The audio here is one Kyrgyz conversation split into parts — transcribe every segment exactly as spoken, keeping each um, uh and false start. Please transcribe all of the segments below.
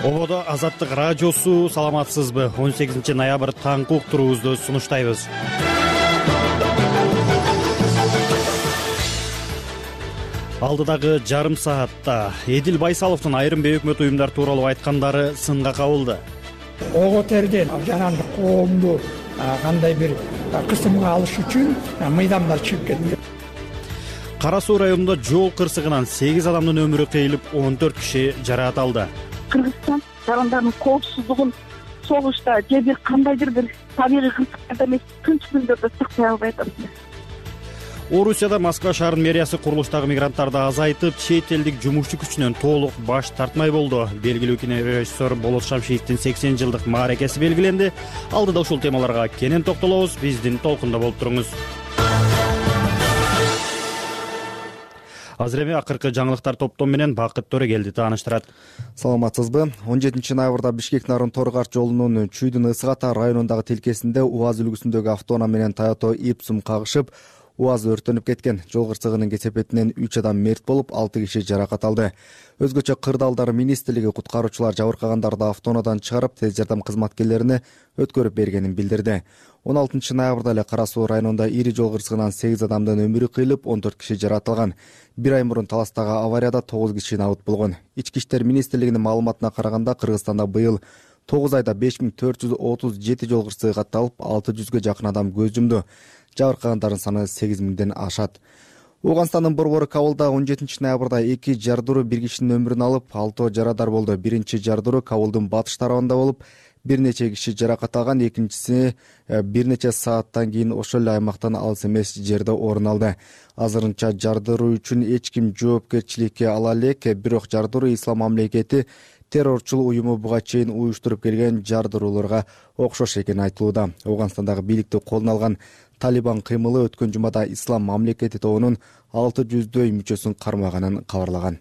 Ободо Азаттык радиосу, саламатсызбы? он сегизинчи ноябрь таңкы уктуруубузду сунуштайбыз. Алдыдагы жарым саатта Эдил Байсаловдун айрым бейөкмөт уюмдар тууралуу айткандары сынга кабылды. Ого терден жанагы коомду кандай бир кысымга алыш үчүн мыйдамдар чыгып кетти. Кара Суу районунда жол кырсыгынан сегиз адамдын өмүрү кыйылып, он төрт киши жаракат алды. Кыргызстан жарандардын коопсуздугун согушта же бир кандайдыр бир табигый кырсыктарда эмес, тынч күндөрдө сактай албай атабыз. Орусияда Москва шаарынын мэриясы курулуштагы мигранттарды азайтып, чет элдик жумушчу күчүнөн толук баш тартмай болду. Белгилүү кинорежиссер Болот Шамшиевдин сексен жылдык мааракеси белгиленди. Алдыда ушул темаларга кенен токтолобуз. Биздин толкунда болуп туруңуз. Азыр эми акыркы жаңылыктар топтом менен Бакыт Төрөгелди тааныштырат. Саламатсызбы? он жетинчи ноябрда Бишкек Нарын Торгаш жолунун Чүйдүн Ысык-Ата районундагы тилкесинде УАЗ үлгүсүндөгү автоунаа менен Toyota Ipsum кагышып, УАЗ өрттөнүп кеткен. Жол кырсыгынын кесепетинен үч адам мерт болуп, алты киши жаракат алды. Өзгөчө Кырдаалдар министрлиги куткаруучулар жабыркагандарды автоунаадан чыгарып, тез жардам кызматкерлерине өткөрүп бергенин билдирди. он алтынчы ноябрда эле Кара Суу районунда ири жол кырсыгынан сегиз адамдын өмүрү кыйылып, он төрт киши жаратылган. Бир ай мурун Таластагы аварияда тогуз киши набыт болгон. Ички иштер министрлигинин маалыматына караганда, Кыргызстанда быйыл тогуз айда беш миң төрт жүз отуз жети жол кырсыгы катталып, алты жүзгө жакын адам көз жумду. Жабыркагандардын саны сегиз миңден ашат. Ооганстандын борбору Кабылда он жетинчи ноябрда эки жардыруу бир кишинин өмүрүн алып, алтоо жарадар болду. Биринчи жардыруу Кабылдын батыш тарабында болуп, бир нече киши жаракат алган. Экинчиси бир нече сааттан кийин ошол эле аймактан алыс эмес жерде орун алды. Азырынча жардыруу үчүн эч ким жоопкерчиликке ала элек, бирок жардыруу Ислам мамлекети террорчул уюму буга чейин уюштуруп келген жардырууларга окшош экени айтылууда. Ооганстандагы бийликти колуна алган Талибан кыймылы өткөн жумада Ислам мамлекети тобунун алты жүздөй мүчөсүн кармаганын кабарлаган.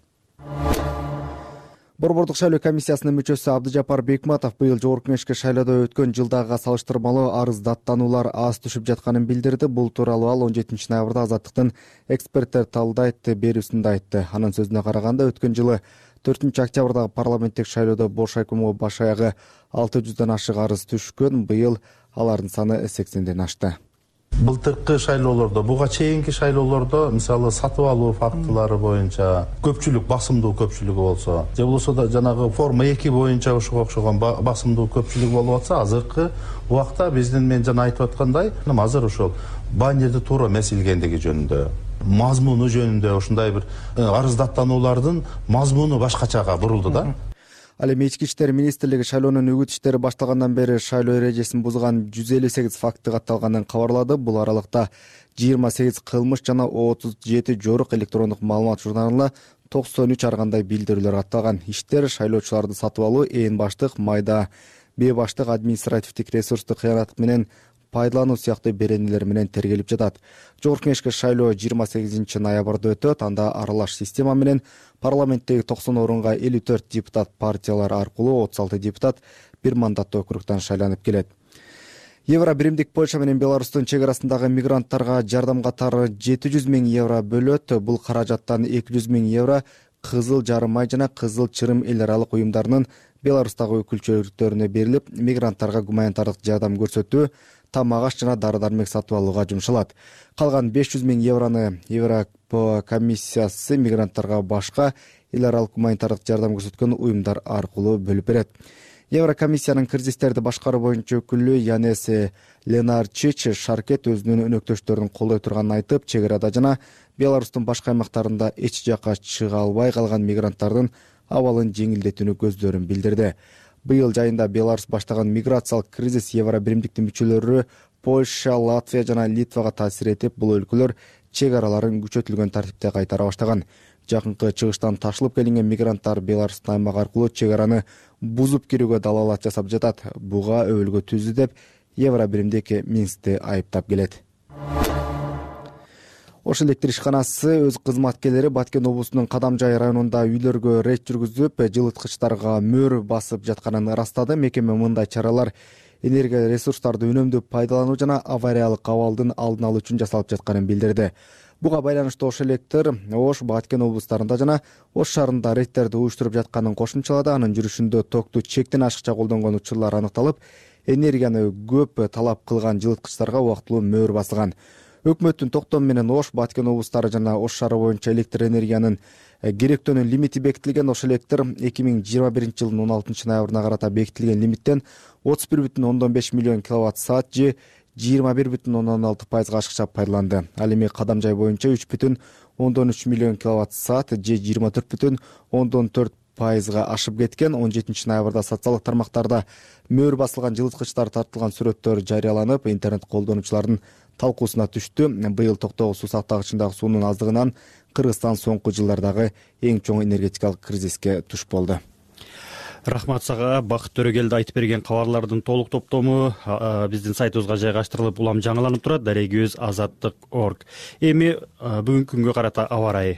Борбордук шайлоо комиссиясынын мүчөсү Абдыжапар Бекматов быйыл Жогорку Кеңешке шайлоодо өткөн жылдагыга салыштырмалуу арыз даттануулар аз түшүп жатканын билдирди. Бул тууралуу ал он жетинчи ноябрда Азаттыктын эксперттер талдайт берүүсүндө айтты. Анын сөзүнө караганда, өткөн жылы төртүнчү октябрдагы парламенттик шайлоодо бош айкому баш аягы алты жүздөн ашык арыз түшкөн. Быйыл алардын саны сексенден ашты. Былтыркы шайлоолордо, буга чейинки шайлоолордо, мисалы сатып алуу фактылары боюнча көпчүлүк, басымдуу көпчүлүгү болсо, же болбосо да жанагы форма эки боюнча ушуга окшогон басымдуу көпчүлүк болуп атса, азыркы убакта биздин мен жана айтып аткандай, азыр ошол баннерди туура эмес илгендиги жөнүндө, мазмуну жөнүндө ушундай бир арыз даттануулардын мазмуну башкачага бурулду да. Ал эми Ички иштер министрлиги шайлоонун үгүт иштери башталгандан бери шайлоо эрежесин бузган жүз элүү сегиз факты катталганын кабарлады. Бул аралыкта жыйырма сегиз кылмыш жана отуз жети жорук электрондук маалымат журналына токсон үч ар кандай билдирүүлөр катталган. Иштер шайлоочуларды сатып алуу, ээн баштык, майда бейбаштык, административдик ресурсту кыянаттык менен пайдалануу сыяктуу беренелер менен тергелип жатат. Жогорку Кеңешке шайлоо жыйырма сегизинчи ноябрда өтөт. Анда аралаш система менен парламенттеги токсон орунга элүү төрт депутат партиялар аркылуу отуз алты депутат бир мандаттуу округтан шайланып келет. Евро биримдик Польша менен Беларустун чек арасындагы мигранттарга жардам катары жети жүз миң евро бөлөт. Бул каражаттан эки жүз миң евро Кызыл Жарым Ай жана Кызыл Чырым эл аралык уюмдарынын Беларустагы өкүлчүлүктөрүнө берилип, мигранттарга гуманитардык жардам көрсөтүү, тамак-аш жана дары-дармек сатып алууга жумшалат. Калган беш жүз миң еврону Европа комиссиясы мигранттарга башка эл аралык гуманитардык жардам көрсөткөн уюмдар аркылуу бөлүп берет. Еврокомиссиянын кризистерди башкаруу боюнча өкүлү Янес Ленарчич Шаркет өзүнүн өнөктөштөрүн колдой турганын айтып, чек арада жана Беларустун башка аймактарында эч жакка чыга албай калган мигранттардын абалын жеңилдетүүнү көздөрүн билдирди. Быйыл жайында Беларусь баштаган миграциялык кризис Евро биримдиктин мүчөлөрү Польша, Латвия жана Литвага таасир этип, бул өлкөлөр чек араларын күчөтүлгөн тартипте кайтара баштаган. Жакынкы чыгыштан ташылып келинген мигранттар Беларустун аймагы аркылуу чек араны бузуп кирүүгө далалат жасап жатат. Буга өбөлгө түздү деп Евро биримдик Минскти айыптап келет. Ош электр ишканасы өз кызматкерлери Баткен облусунун Кадамжай районунда үйлөргө рейд жүргүзүп, жылыткычтарга мөр басып жатканын ырастады. Мекеме мындай чаралар энергия ресурстарды үнөмдүү пайдалануу жана авариялык абалдын алдын алуу үчүн жасалып жатканын билдирди. Буга байланыштуу Ош электр Ош, Баткен облустарында жана Ош шаарында рейдтерди уюштуруп жатканын кошумчалады. Анын жүрүшүндө токту чектен ашыкча колдонгон учурлар аныкталып, энергияны көп талап кылган жылыткычтарга убактылуу мөөр басылган. Өкмөттүн токтому менен Ош, Баткен облустары жана Ош шаары боюнча электр энергиянын керектөөнүн лимити бекитилген. Ош электр эки миң жыйырма биринчи жылдын он алтынчы ноябрына карата бекитилген лимиттен отуз бир бүтүн ондон беш миллион киловатт саат же жыйырма бир бүтүн ондон алты пайызга ашыкча пайдаланды. Ал эми кадам жай боюнча үч бүтүн ондон үч миллион киловатт саат же жыйырма төрт бүтүн ондон төрт пайызга ашып кеткен. он жетинчи ноябрда социалдык тармактарда мөөр басылган жылыткычтар тартылган сүрөттөр жарыяланып, интернет колдонуучулардын талкуусуна түштү. Быйыл токтогу суу сактагычындагы суунун аздыгынан Кыргызстан соңку жылдардагы эң чоң энергетикалык кризиске туш болду. Рахмат сага. Бакыт Төрөгелди айтып берген кабарлардын толук топтому биздин сайтыбызга жайгаштырылып, улам жаңыланып турат. Дарегибиз азаттык точка орг. Эми бүгүнкү күнгө карата аба ырайы.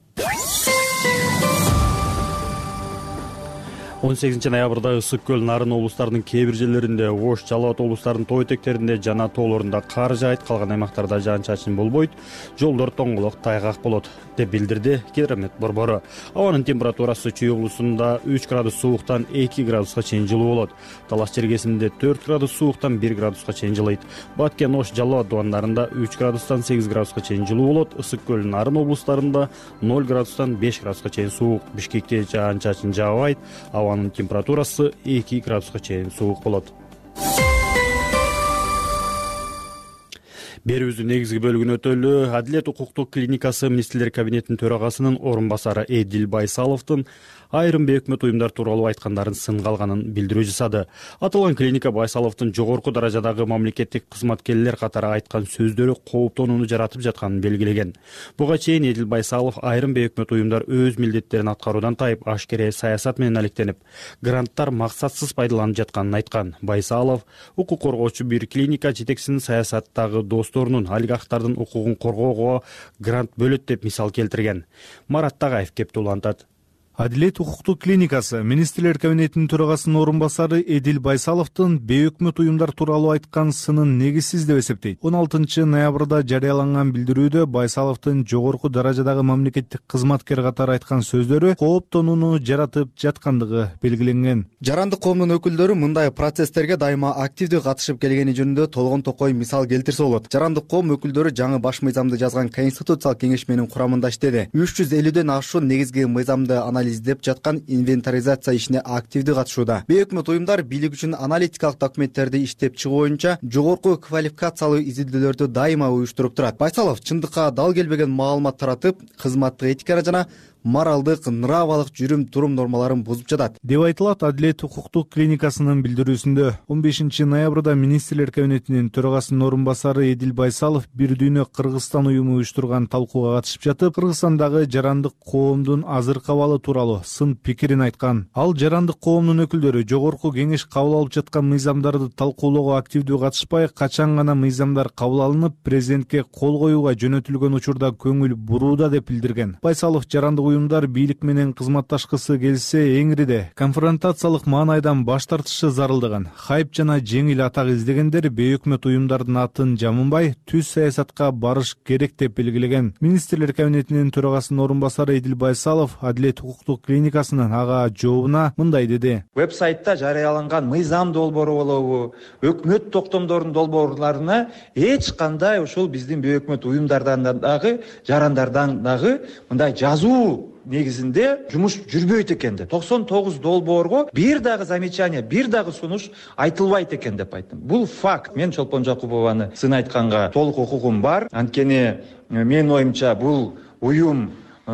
он сегизинчи ноябрда Ысык көл, Нарын облустарынын кээ бир жерлеринде, Ош, Жалал Абад облустарынын тоо этектеринде жана тоолорунда кар жаайт, калган аймактарда жаан-чачын болбойт, жолдор тоңголок, тайгак болот деп билдирди Гидромет борбору. Абанын температурасы Чүй облусунда үч градус сууктан эки градуска чейин жылуу болот. Талас чергесинде төрт градус сууктан бир градуска чейин жылыйт. Баткен, Ош, Жалал Абад дубандарында үч градустан сегиз градуска чейин жылуу болот. Ысык көл, Нарын облустарында ноль градустан беш градуска чейин суук. Бишкекте жаан-чачын жаабайт. Абанын температурасы эки градуска чейин суук болот. Берүүбүздүн негизги бөлүгүнө өтөлү. Адилет укуктук клиникасы министрлер кабинетинин төрагасынын орун басары Эдил Байсаловдун айрым бейөкмөт уюмдар тууралуу айткандарын сынга алганын билдирүү жасады. Аталган клиника Байсаловдун жогорку даражадагы мамлекеттик кызматкерлер катары айткан сөздөрү кооптонууну жаратып жатканын белгилеген. Буга чейин Эдил Байсалов айрым бейөкмөт уюмдар өз милдеттерин аткаруудан тайып, ашкере саясат менен алектенип, гранттар максатсыз пайдаланып жатканын айткан. Байсалов укук коргоочу бир клиника жетекчисинин саясаттагы досторунун олигархтардын укугун коргоого грант бөлөт деп мисал келтирген. Марат Тагайев кеп улантат. Адилет укуктук клиникасы министрлер кабинетинин төрагасынын орун басары Эдил Байсаловдун бейөкмөт уюмдар тууралуу айткан сынын негизсиз деп эсептейт. он алтынчы ноябрда жарыяланган билдирүүдө Байсаловдун жогорку даражадагы мамлекеттик кызматкер катары айткан сөздөрү кооптонууну жаратып жаткандыгы белгиленген. Жарандык коомдун өкүлдөрү мындай процесстерге дайыма активдүү катышып келгени жөнүндө толгон токой мисал келтирсе болот. Жарандык коом өкүлдөрү жаңы баш мыйзамды жазган Конституциялык кеңешменин курамында иштеди. үч жүз элүүдөн ашуун негизги мыйзамды издеп жаткан инвентаризация ишине активдүү катышууда. Бейөкмөт уюмдар бийлик үчүн аналитикалык документтерди иштеп чыгуу боюнча жогорку квалификациялуу изилдөөлөрдү дайыма уюштуруп турат. Байсалов чындыкка дал келбеген маалымат таратып, кызматтык этиканы жана моралдык, нравалык жүрүм турум нормаларын бузуп жатат деп айтылат Адилет укуктук клиникасынын билдирүүсүндө. он бешинчи ноябрда министрлер кабинетинин төрагасынын орун басары Эдил Байсалов бир дүйнө Кыргызстан уюму уюштурган талкууга катышып жатып, Кыргызстандагы жарандык коомдун азыркы абалы тууралуу сын пикирин айткан. Ал жарандык коомдун өкүлдөрү жогорку кеңеш кабыл алып жаткан мыйзамдарды талкуулоого активдүү катышпай, качан гана мыйзамдар кабыл алынып, президентке кол коюуга жөнөтүлгөн учурда көңүл бурууда деп билдирген. Байсалов жарандык уюмдар бийлик менен кызматташкысы келсе, эңириде конфронтациялык маанайдан баш тартышы зарылдыгын, хайп жана жеңил атак издегендер бейөкмөт уюмдардын атын жамынбай, түз саясатка барыш керек деп белгилеген. Министрлер кабинетинин төрагасынын орун басары Эдил Байсалов Адилет укуктук клиникасынын ага жообуна мындай деди. Веб-сайтта жарыяланган мыйзам долбоору болобу, өкмөт токтомдорунун долбоорларына эч кандай ушул биздин бейөкмөт уюмдардан дагы, жарандардан дагы мындай жазуу негизинде жумуш жүрбөйт экен деп. токсон тогуз долбоорго бир дагы замечание, бир дагы сунуш айтылбайт экен деп айттым. Бул факт. Мен Чолпон Жакупованы сын айтканга толук укугум бар. Анткени менин оюмча бул уюм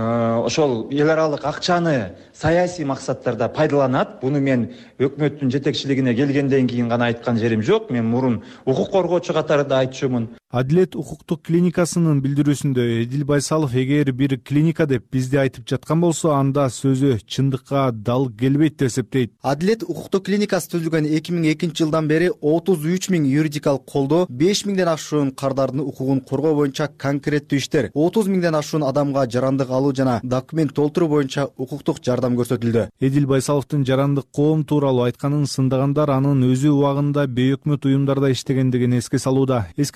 ошол эл аралык акчаны саясий максаттарда пайдаланат. Буну мен өкмөттүн жетекчилигине келгенден кийин гана айткан жерим жок. Мен мурун укук коргоочу катары да айтчумун. Адилет укуктук клиникасынын билдирүүсүндө Эдил Байсалов эгер бир клиника деп бизде айтып жаткан болсо, анда сөзү чындыкка дал келбейт деп эсептейт. Адилет укуктук клиникасы түзүлгөн эки миң экинчи жылдан бери отуз үч миң юридикалык колдоо, беш миңден ашуун кардардын укугун коргоо боюнча конкреттүү иштер, отуз миңден ашуун адамга жарандык алуу жана документ толтуруу боюнча укуктук жардам көрсөтүлдү. Эдил Байсаловдун жарандык коом тууралуу айтканын сындагандар анын өзү убагында бейөкмөт уюмдарда иштегендигин эске салууда. Эске салсак,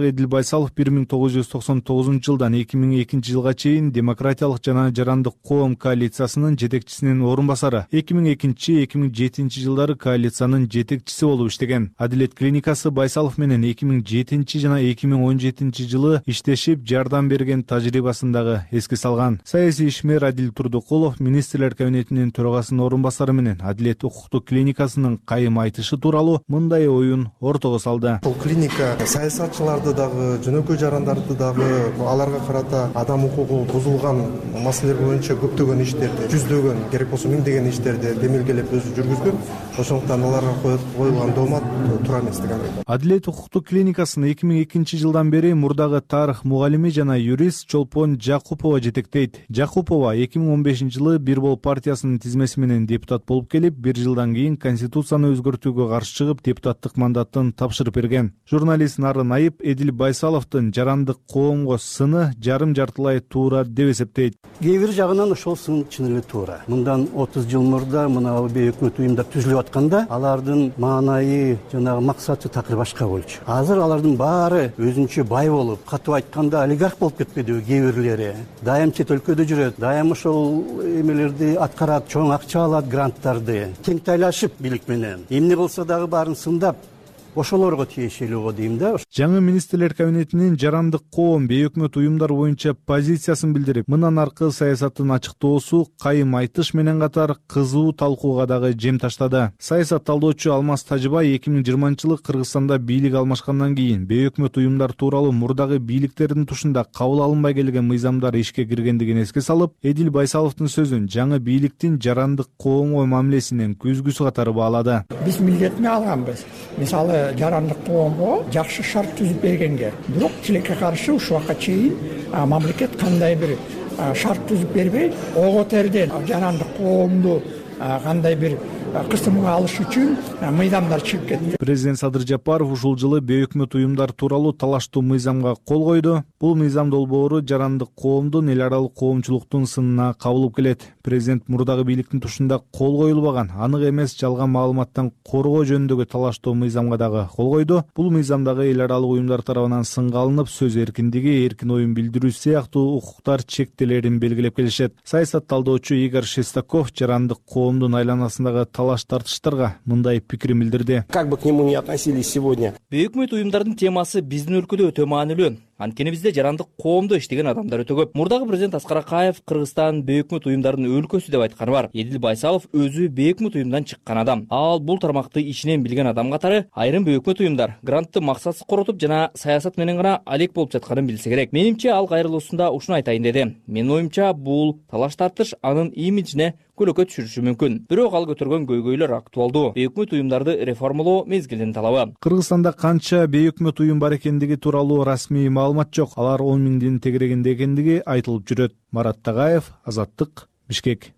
Эдил Байсалов бир миң тогуз жүз токсон тогузунчу жылдан эки миң экинчи жылга чейин Демократиялык жана Жарандык коом коалициясынын жетекчисинин орун басары, эки миң экинчи эки миң жетинчи жылдары коалициянын жетекчиси болуп иштеген. Адилет клиникасы Байсалов менен эки миң жетинчи жана эки миң он жетинчи жылы иштешип жардам берген тажрыйбасын дагы эске салган. Саясий ишмер Адил Турдукулов министрлер кабинетинин төрагасынын орун басары менен Адилет укуктук клиникасынын кайым айтышы тууралуу мындай оюн ортого салды. Бул клиника саясатчыларды дагы, жөнөкөй жарандарды дагы, аларга карата адам укугу бузулган маселелер боюнча көптөгөн иштерди, жүздөгөн, керек болсо миңдеген иштерди демилгелеп өзү жүргүзгөн. Ошондуктан аларга коюлган доомат туура эмес деген ой. Адилет укуктук клиникасын эки миң экинчи жылдан бери мурдагы тарых мугалими жана юрист Чолпон Жакупова жетектейт. Жакупова эки миң он бешинчи жылы Бир Бол партиясынын тизмеси менен депутат болуп келип, бир жылдан кийин конституцияны өзгөртүүгө каршы чыгып, депутаттык мандатын тапшырып берген. Журналист Нарын Айып Эдил Байсаловдун жарандык коомго сыны жарым-жартылай туура деп эсептейт. Кээ бир жагынан ошол сын чын эле туура. Мындан отуз жыл мурда мына өкмөт уюмдар түзүлүп атканда алардын маанайы, жанагы максаты такыр башка болчу. Азыр алардын баары өзүнчө бай болуп, катып айтканда олигарх болуп кетпедиби кээ бирлери. Дайым чет өлкөдө жүрөт, дайым ошол эмелерди аткарат, чоң акча алат, гранттарды. Тең тайлашып бийлик менен. Эмне болсо дагы баарын сындап ошолорго тиешелүү го дейм да. Жаңы министрлер кабинетинин жарандык коом бейөкмөт уюмдар боюнча позициясын билдирип, мындан аркы саясатын ачыктоосу кайым айтыш менен катар кызуу талкууга дагы жем таштады. Саясат талдоочу Алмаз Тажыбай эки миң жыйырманчы жылы Кыргызстанда бийлик алмашкандан кийин бейөкмөт уюмдар тууралуу мурдагы бийликтердин тушунда кабыл алынбай келген мыйзамдар ишке киргендигин эске салып, Эдил Байсаловдун сөзүн жаңы бийликтин жарандык коомго мамилесинин көзгүсү катары баалады. Биз милдетине алганбыз. Мисалы жарандык коомго жакшы шарт түзүп бергенге, бирок тилекке каршы ушул убакка чейин мамлекет кандай бир шарт түзүп бербей, ого терден жарандык коомду кандай бир кысымга алыш үчүн мыйзамдар чыгып кетти. Президент Садыр Жапаров ушул жылы бейөкмөт уюмдар тууралуу талаштуу мыйзамга кол койду. Бул мыйзам долбоору жарандык коомдун эл аралык коомчулуктун сынына кабылып келет. Президент мурдагы бийликтин тушунда кол коюлбаган, анык эмес жалган маалыматтан коргоо жөнүндөгү талаштуу мыйзамга дагы кол койду. Бул мыйзамдагы эл аралык уюмдар тарабынан сынга алынып, сөз эркиндиги, эркин оюн билдирүү сыяктуу укуктар чектелерин белгилеп келишет. Саясат талдоочу Игорь Шестаков жарандык коомдун айланасындагы талаш тартыштарга мындай пикирин билдирди. Как бы к нему не относились сегодня. Бейөкмөт уюмдардын темасы биздин өлкөдө өтө маанилүү. Анткени бизде жарандык коомдо иштеген адамдар өтө көп. Мурдагы президент Аскар Акаев Кыргызстан бейөкмөт уюмдардын өлкөсү деп айтканы бар. Эдил Байсалов өзү бейөкмөт уюмдан чыккан адам. Ал бул тармакты ичинен билген адам катары айрым бейөкмөт уюмдар грантты максатсыз коротуп жана саясат менен гана алек болуп жатканын билсе керек. Менимче ал кайрылуусунда ушуну айтайын деди. Менин оюмча бул талаш тартыш анын имиджине көлөкө түшүрүшү мүмкүн. Бирок ал көтөргөн көйгөйлөр актуалдуу. Бейөкмөт уюмдарды реформалоо мезгилинин талабы. Кыргызстанда канча бейөкмөт уюм бар экендиги тууралуу расмий маалымат жок. Алар он миңдин тегерегинде экендиги айтылып жүрөт. Марат Тагаев, Азаттык, Бишкек.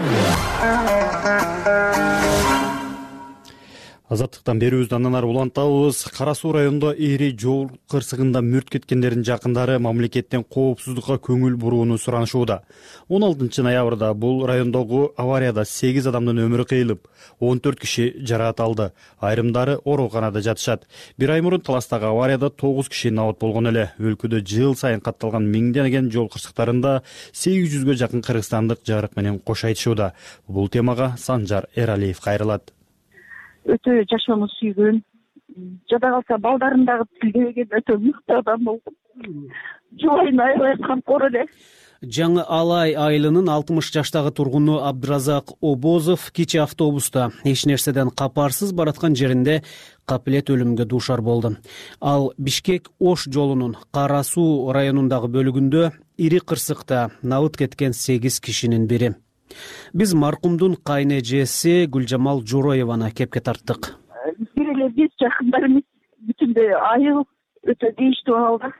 Азаттыктан берүүбүздү андан ары улантабыз. Кара Суу районунда ири жол кырсыгында мүрт кеткендердин жакындары мамлекеттен коопсуздукка көңүл бурууну суранышууда. он алтынчы ноябрда бул райондогу аварияда сегиз адамдын өмүрү кыйылып, он төрт киши жаракат алды. Айрымдары ооруканада жатышат. Бир ай мурун Таластагы аварияда тогуз киши набат болгон эле. Өлкөдө жыл сайын катталган миңдеген жол кырсыктарында сегиз жүзгө жакын кыргызстандык жарык менен кош айтышууда. Бул темага Санжар Эралиев кайрылат. Өтө жашоону сүйгөн, жада калса балдарын дагы тилдебеген өтө мыкты адам болдум. Жубайын аябай камкор эле. Жаңы Алай айылынын алтымыш жаштагы тургуну Абдыразак Обозов кичи автобуста эч нерседен капарсыз бараткан жеринде капилет өлүмгө дуушар болду. Ал Бишкек Ош жолунун Кара Суу районундагы бөлүгүндө ири кырсыкта набыт кеткен сегиз кишинин бири. Биз маркумдун кайнэжеси Гүлжамал Жороеваны кепке тарттык. Бир эле биз жакындарыбыз бүтүндөй айыл өтө дейиштүү абалда.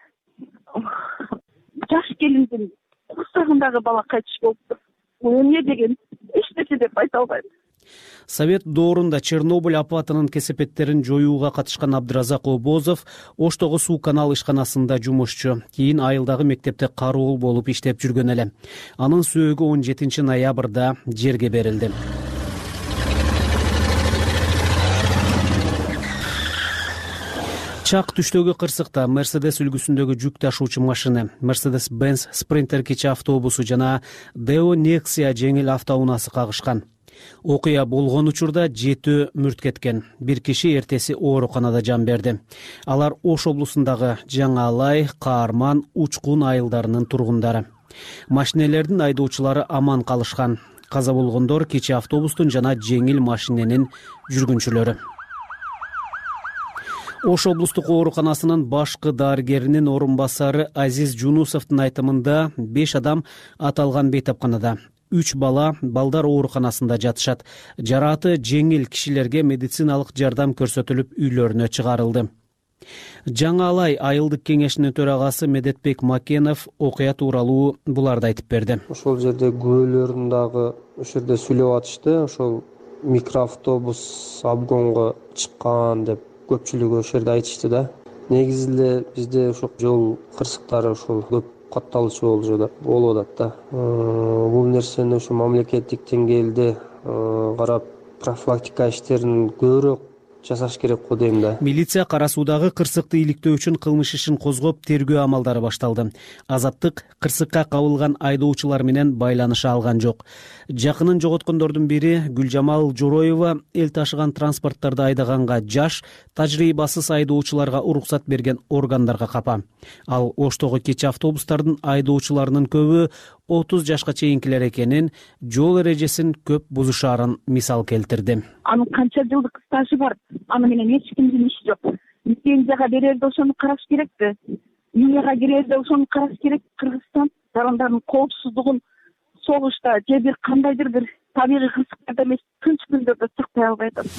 Жаш келиндин курсагындагы бала кайтыш болуптур. Бул эмне деген эч нерсе деп айта албайм. Совет доорунда Чернобыль апатынын кесепеттерин жоюуга катышкан Абдыразак Обозов Оштогу суу канал ишканасында жумушчу. Кийин айылдагы мектепте кароол болуп иштеп жүргөн эле. Анын сөөгү он жетинчи ноябрда жерге берилди. Чак түштөгү кырсыкта Mercedes үлгүсүндөгү жүк ташуучу машина, Mercedes-Benz Sprinter кичи автобусу жана Deo Nexia жеңил автоунаасы кагышкан. Окуя болгон учурда жети мүрт кеткен. Бир киши эртеси ооруканада жан берди. Алар Ош облусундагы Жаңы Алай, Каарман, Учкун айылдарынын тургундары. Машинелердин айдоочулары аман калышкан. Каза болгондор кичи автобустун жана жеңил машиненин жүргүнчүлөрү. Ош облустук ооруканасынын башкы дарыгеринин орун басары Азиз Жунусовдун айтымында беш адам аталган бейтапканада, үч бала балдар ооруканасында жатышат. Жарааты жеңил кишилерге медициналык жардам көрсөтүлүп үйлөрүнө чыгарылды. Жаңы Алай айылдык кеңешинин төрагасы Медетбек Макенов окуя тууралуу буларды айтып берди. Ошол жерде күбөлөрүн дагы ошол жерде сүйлөп атышты. Ошол микроавтобус обгонго чыккан деп көпчүлүгү ошол жерде айтышты да. Негизи эле бизде ошол жол кырсыктары ошол көп катталышы болуп атат да. Бул нерсени ошо мамлекеттик деңгээлде карап профилактика иштерин көбүрөөк жасаш керек го дейм да. Милиция кара суудагы кырсыкты иликтөө үчүн кылмыш ишин козгоп, тергөө амалдары башталды. Азаттык кырсыкка кабылган айдоочулар менен байланыша алган жок. Жакынын жоготкондордун бири Гүлжамал Жороева эл ташыган транспорттарды айдаганга жаш, тажрыйбасыз айдоочуларга уруксат берген органдарга капа. Ал Оштогу кечи автобустардын айдоочуларынын көбү отуз жашка чейинкилер экенин, жол эрежесин көп бузушаарын мисал келтирди. Анын канча жылдык стажы бар, аны менен эч кимдин иши жок. Лицензияга берерде ошону караш керекпи? Мияга кирерде ошону караш керек. Кыргызстан жарандардын коопсуздугун согушта же бир кандайдыр бир табигый кырсыктарда эмес, тынч күндөрдө сактай албай атат.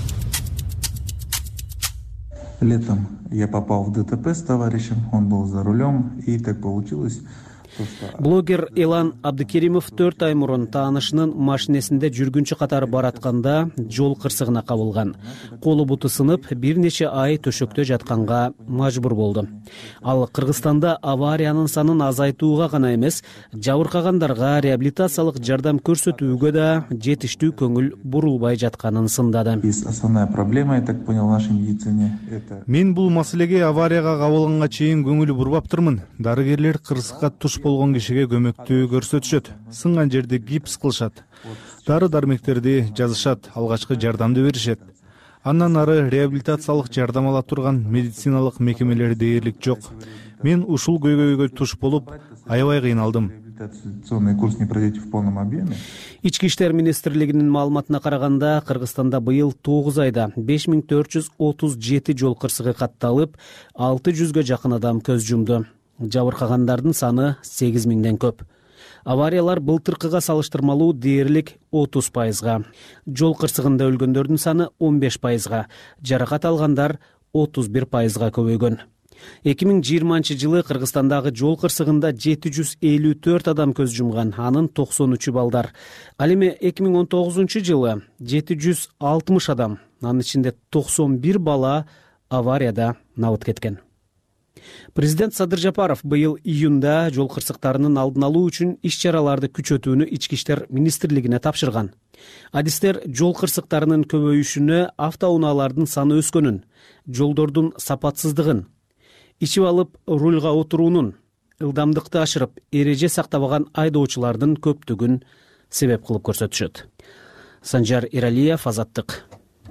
Летом я попал в ДТП с товарищем, он был за рулем, и так получилось. Блогер Элан Абдыкеримов төрт ай мурун таанышынын машинесинде жүргүнчү катары баратканда жол кырсыгына кабылган. Колу буту сынып, бир нече ай төшөктө жатканга мажбур болду. Ал Кыргызстанда авариянын санын азайтууга гана эмес, жабыркагандарга реабилитациялык жардам көрсөтүүгө да жетиштүү көңүл бурулбай жатканын сындады. Основная проблема, я так понял, в нашей медицине это. Мен бул маселеге аварияга кабылганга чейин көңүл бурбаптырмын. Дарыгерлер кырсыкка туш болгон кишиге көмөктүү көрсөтүшөт. Сынган жерде гипс кылышат. Дары-дармектерди жазышат, алгачкы жардамды беришет. Андан ары реабилитациялык жардам ала турган медициналык мекемелер дээрлик жок. Мен ушул көйгөйгө туш болуп, аябай кыйналдым. Курс не пройдете в полном объеме. Ички иштер министрлигинин маалыматына караганда, Кыргызстанда быйыл тогуз айда беш миң төрт жүз отуз жети жол кырсыгы катталып, алты жүзгө жакын адам көз жумду. Жабыркагандардын саны сегиз миңден көп. Авариялар былтыркыга салыштырмалуу дээрлик отуз пайызга. Жол кырсыгында өлгөндөрдүн саны он беш пайызга, жаракат алгандар отуз бир пайызга көбөйгөн. эки миң жыйырманчы жылы Кыргызстандагы жол кырсыгында жети жүз элүү төрт адам көз жумган, анын токсон үчү балдар. Ал эми эки миң он тогузунчу жылы жети жүз алтымыш адам, анын ичинде токсон бир бала аварияда набыт кеткен. Президент Садыр Жапаров быйыл июнда жол кырсыктарынын алдын алуу үчүн иш-чараларды күчөтүүнү Ички иштер министрлигине тапшырган. Адистер жол кырсыктарынын көбөйүшүнө автоунаалардын саны өскөнүн, жолдордун сапатсыздыгын, ичип алып рульга отуруунун, ылдамдыкты ашырып, эреже сактабаган айдоочулардын көптүгүн себеп кылып көрсөтүшөт. Санжар Иралиев, Азаттык.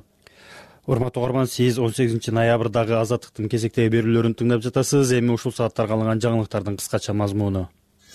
Урматтуу угарман, сиз он сегизинчи ноябрдагы Азаттыктын кезектеги берүүлөрүн тыңдап жатасыз. Эми ушул сааттарга алынган жаңылыктардын кыскача мазмуну.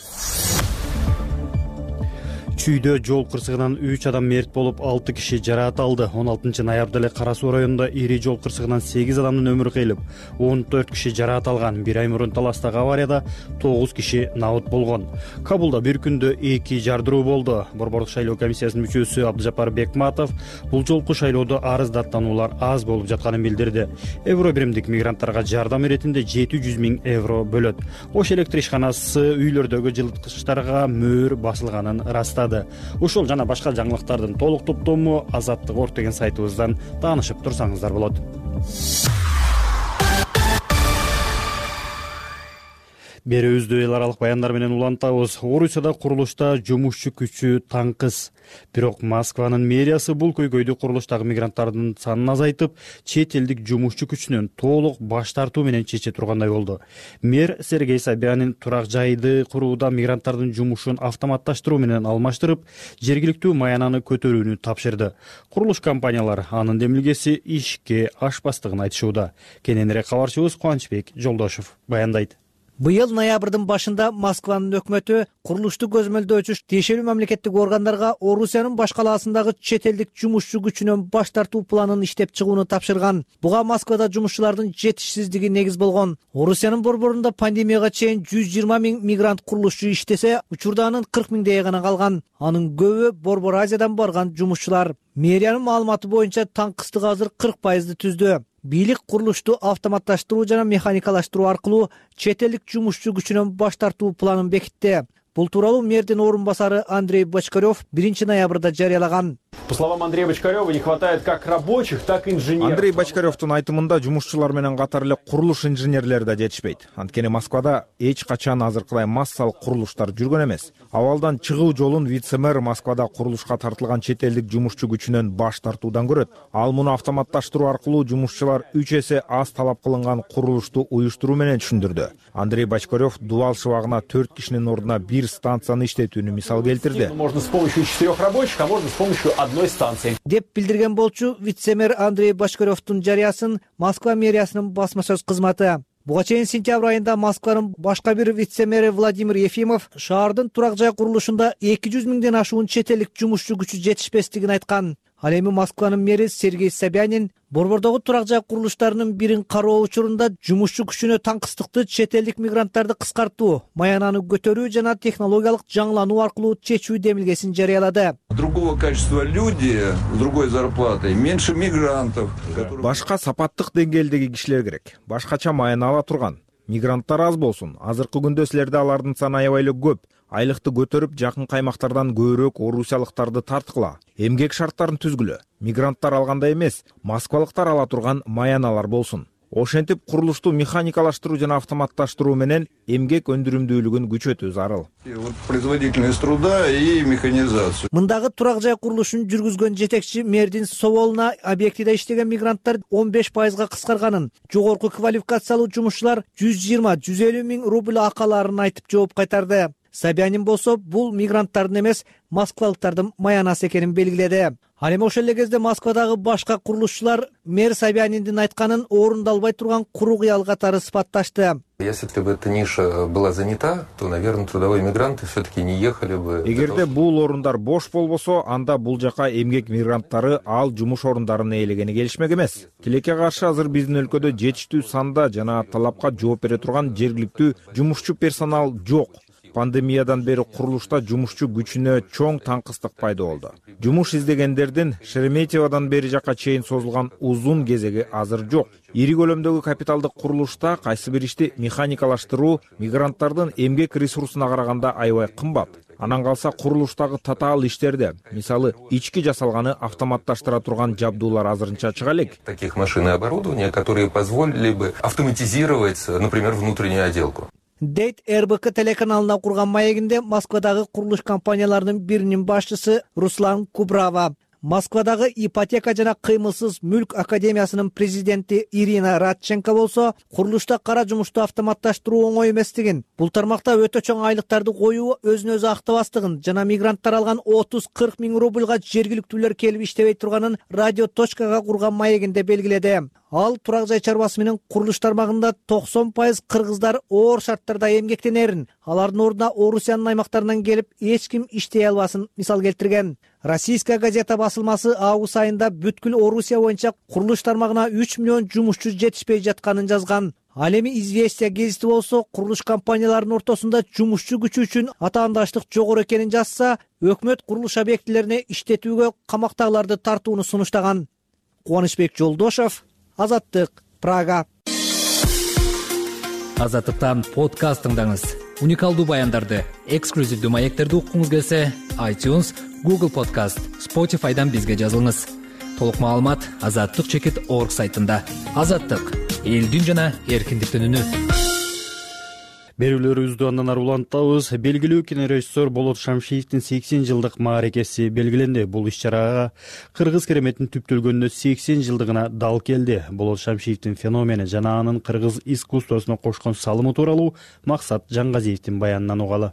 Чүйдө жол кырсыгынан үч адам мерт болуп, алты киши жараат алды. он алтынчы ноябрда эле Кара Суу районунда ири жол кырсыгынан сегиз адамдын өмүрү кыйылып, он төрт киши жараат алган. Бир ай мурун Таластагы аварияда тогуз киши набыт болгон. Кабулда бир күндө эки жардыруу болду. Борбордук шайлоо комиссиясынын мүчөсү Абдыжапар Бекматов бул жолку шайлоодо арыздаттануулар аз болуп жатканын билдирди. Евро биримдик мигранттарга жардам иретинде жети жүз миң евро бөлөт. Ош электр ишканасы үйлөрдөгү жылыткычтарга мөөр басылганын ырастады. Ушул жана башка жаңылыктардын толук топтому Азаттык орг деген сайтыбыздан таанышып турсаңыздар болот. берүүбүздү эл аралык баяндар менен улантабыз. Орусияда курулушта жумушчу күчү таңкыс. Бирок Москванын мэриясы бул көйгөйдү курулуштагы мигранттардын санын азайтып, чет элдик жумушчу күчүнөн толук баш тартуу менен чече тургандай болду. Мэр Сергей Собянин турак жайды курууда мигранттардын жумушун автоматташтыруу менен алмаштырып, жергиликтүү маянаны көтөрүүнү тапшырды. Курулуш компаниялар анын демилгеси ишке ашпастыгын айтышууда. Кененирээк кабарчыбыз Кубанычбек Жолдошов баяндайт. Быйыл ноябрдын башында Москванын өкмөтү курулушту көзөмөлдөөчү тиешелүү мамлекеттик органдарга Орусиянын баш калаасындагы чет элдик жумушчу күчүнөн баш тартуу планын иштеп чыгууну тапшырган. Буга Москвада жумушчулардын жетишсиздиги негиз болгон. Орусиянын борборунда пандемияга чейин жүз жыйырма миң мигрант курулушчу иштесе, учурда анын кырк миңдей гана калган. Анын көбү Борбор Азиядан барган жумушчулар. Мэриянын маалыматы боюнча таңкыстык азыр кырк пайызды түздү. Бийлик курулушту автоматташтыруу жана механикалаштыруу аркылуу чет элдик жумушчу күчүнөн баш тартуу планын бекитти. Бул тууралуу мэрдин орун басары Андрей Бочкарев биринчи ноябрда жарыялаган. По словам Андрея Бочкарева, не хватает как рабочих, так и инженеров. Андрей Бочкаревдун айтымында жумушчулар менен катар эле курулуш инженерлери да жетишпейт. Анткени Москвада эч качан азыркыдай массалык курулуштар жүргөн эмес. Абалдан чыгуу жолун вице-мэр Москвада курулушка тартылган чет элдик жумушчу күчүнөн баш тартуудан көрөт. Ал муну автоматташтыруу аркылуу жумушчулар үч эсе аз талап кылынган курулушту уюштуруу менен түшүндүрдү. Андрей Бочкарев дубал шыбагына төрт кишинин ордуна бир станцияны иштетүүнү мисал келтирди. Можно с помощью четырех рабочих, а можно с помощью одной станции. Деп билдирген болчу вице-мэр Андрей Бочкаревдун жарыясын Москва мэриясынын басма сөз кызматы. Буга чейин сентябрь айында Москванын башка бир вице-мэри Владимир Ефимов шаардын турак жай курулушунда эки жүз миңден ашуун чет элдик жумушчу күчү жетишпестигин айткан. Ал эми Москванын мэри Сергей Собянин борбордогу турак жай курулуштарынын бирин кароо учурунда жумушчу күчүнө таңкыстыкты чет элдик мигранттарды кыскартуу, маянаны көтөрүү жана технологиялык жаңылануу аркылуу чечүү демилгесин жарыялады. Другого качества люди, с другой зарплатой, меньше мигрантов. Башка сапаттык деңгээлдеги кишилер керек. Башкача маяна ала турган. Мигранттар аз болсун. Азыркы күндө силерде алардын саны аябай эле көп. Айлыкты көтөрүп, жакын каймактардан көбүрөөк орусиялыктарды тарткыла. Эмгек шарттарын түзгүлө. Мигранттар алгандай эмес, москвалыктар ала турган маяналар болсун. Ошентип курулушту механикалаштыруу жана автоматташтыруу менен эмгек өндүрүмдүүлүгүн күчөтүү зарыл. Производительность труда и механизацию. Мындагы турак жай курулушун жүргүзгөн жетекчи мэрдин соолуна объектиде иштеген мигранттар он беш пайызга кыскарганын, жогорку квалификациялуу жумушчулар жүз жыйырма жүз элүү миң рубль акаларын айтып жооп кайтарды. Собянин болсо бул мигранттардын эмес, москвалыктардын маянасы экенин белгиледи. Ал эми ошол эле кезде Москвадагы башка курулушчулар мэр Собяниндин айтканын орундалбай турган куру кыял катары сыпатташты. Если бы эта ниша была занята, то, наверное, трудовые мигранты все-таки не ехали бы. Эгерде бул орундар бош болбосо, анда бул жака эмгек мигранттары ал жумуш орундарын ээлегени келишмек эмес. Тилекке каршы азыр биздин өлкөдө жетиштүү санда жана талапка жооп бере турган жергиликтүү жумушчу персонал жок. Пандемиядан бери курулушта жумушчу күчүнө чоң таңкыстык пайда болду. Жумуш издегендердин Шереметьевадан бери жака чейин созулган узун кезеги азыр жок. Ири көлөмдөгү капиталдык курулушта кайсы бир ишти механикалаштыруу мигранттардын эмгек ресурсуна караганда аябай кымбат. Анан калса курулуштагы татаал иштерде, мисалы, ички жасалганы автоматташтыра турган жабдуулар азырынча чыга элек. Таких машин и оборудования, которые позволили бы автоматизировать, например, внутреннюю отделку. Дейт эр бэ ка телеканалына курган маегинде Москвадагы курулуш компанияларынын биринин башчысы Руслан Кубрава, Москвадагы ипотека жана кыймылсыз мүлк академиясынын президенти Ирина Радченко болсо, курулушта кара жумушту автоматташтыруу оңой эместигин, бул тармакта өтө чоң айлыктарды коюу өзүн өзү актабастыгын жана мигранттар алган отуз кырк миң рубльга жергиликтүүлөр келип иштебей турганын радио точкага курган маегинде белгиледи. Ал турак жай чарбасы менен курулуш тармагында токсон пайыз кыргыздар оор шарттарда эмгектенерин, алардын ордуна Орусиянын аймактарынан келип эч ким иштей албасын мисал келтирген. Российская газета басылмасы август айында бүткүл Орусия боюнча курулуш тармагына үч миллион жумушчу жетишпей жатканын жазган. Ал эми Известия гезити болсо, курулуш компанияларынын ортосунда жумушчу күчү үчүн атаандаштык жогору экенин жазса, өкмөт курулуш объектилерине иштетүүгө камактагыларды тартууну сунуштаган. Кубанычбек Жолдошов, Азаттык, Прага. Азаттыктан подкаст тыңдаңыз. Уникалдуу баяндарды, эксклюзивдүү маектерди уккуңуз келсе, iTunes, Google Podcast, Spotify'дан бизге жазылыңыз. Толук маалымат азаттык чекит орг сайтында. Азаттык, элдин жана эркиндиктин үнү. берүүлөрүбүздү андан ары улантабыз. Белгилүү кинорежиссер Болот Шамшиевдин сексен жылдык мааракеси белгиленди. Бул иш-чарага кыргыз кереметин түптөлгөнүнө сексен жылдыгына дал келди. Болот Шамшиевдин феномени жана анын кыргыз искусствосуна кошкон салымы тууралуу Максат Жаңгазиевдин баянынан угалы.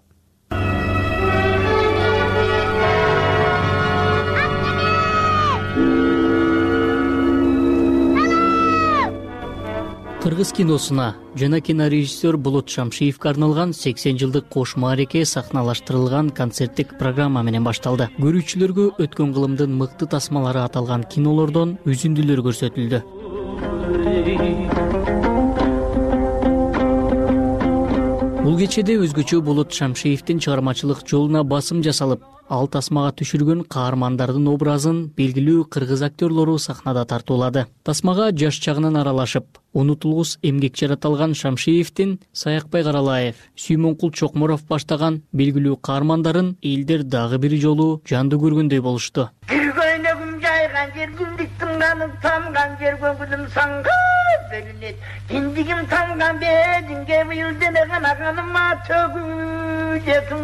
Кыргыз киносуна жана кинорежиссер Болот Шамшиевге арналган сексен жылдык кош маареке сахналаштырылган концерттик программа менен башталды. Көрүүчүлөргө өткөн кылымдын мыкты тасмалары аталган кинолордон үзүндүлөр көрсөтүлдү. Бул кечеде өзгөчө Болот Шамшиевдин чыгармачылык жолуна басым жасалып, ал тасмага түшүргөн каармандардын образын белгилүү кыргыз актерлору сахнада тартуулады. Тасмага жаш чагынан аралашып, унутулгус эмгек жараталган Шамшиевдин Саякбай Каралаев, Сүймөнкул Чокморов баштаган белгилүү каармандарын элдер дагы бир жолу жандуу көргөндөй болушту. Киргөнөгүм жайган жер күндүк тыңганып тамган жер көңүлүм саңга бөлүнөт. Киндигим тамган бединге быйылдене канаганыма төгүлөтүм.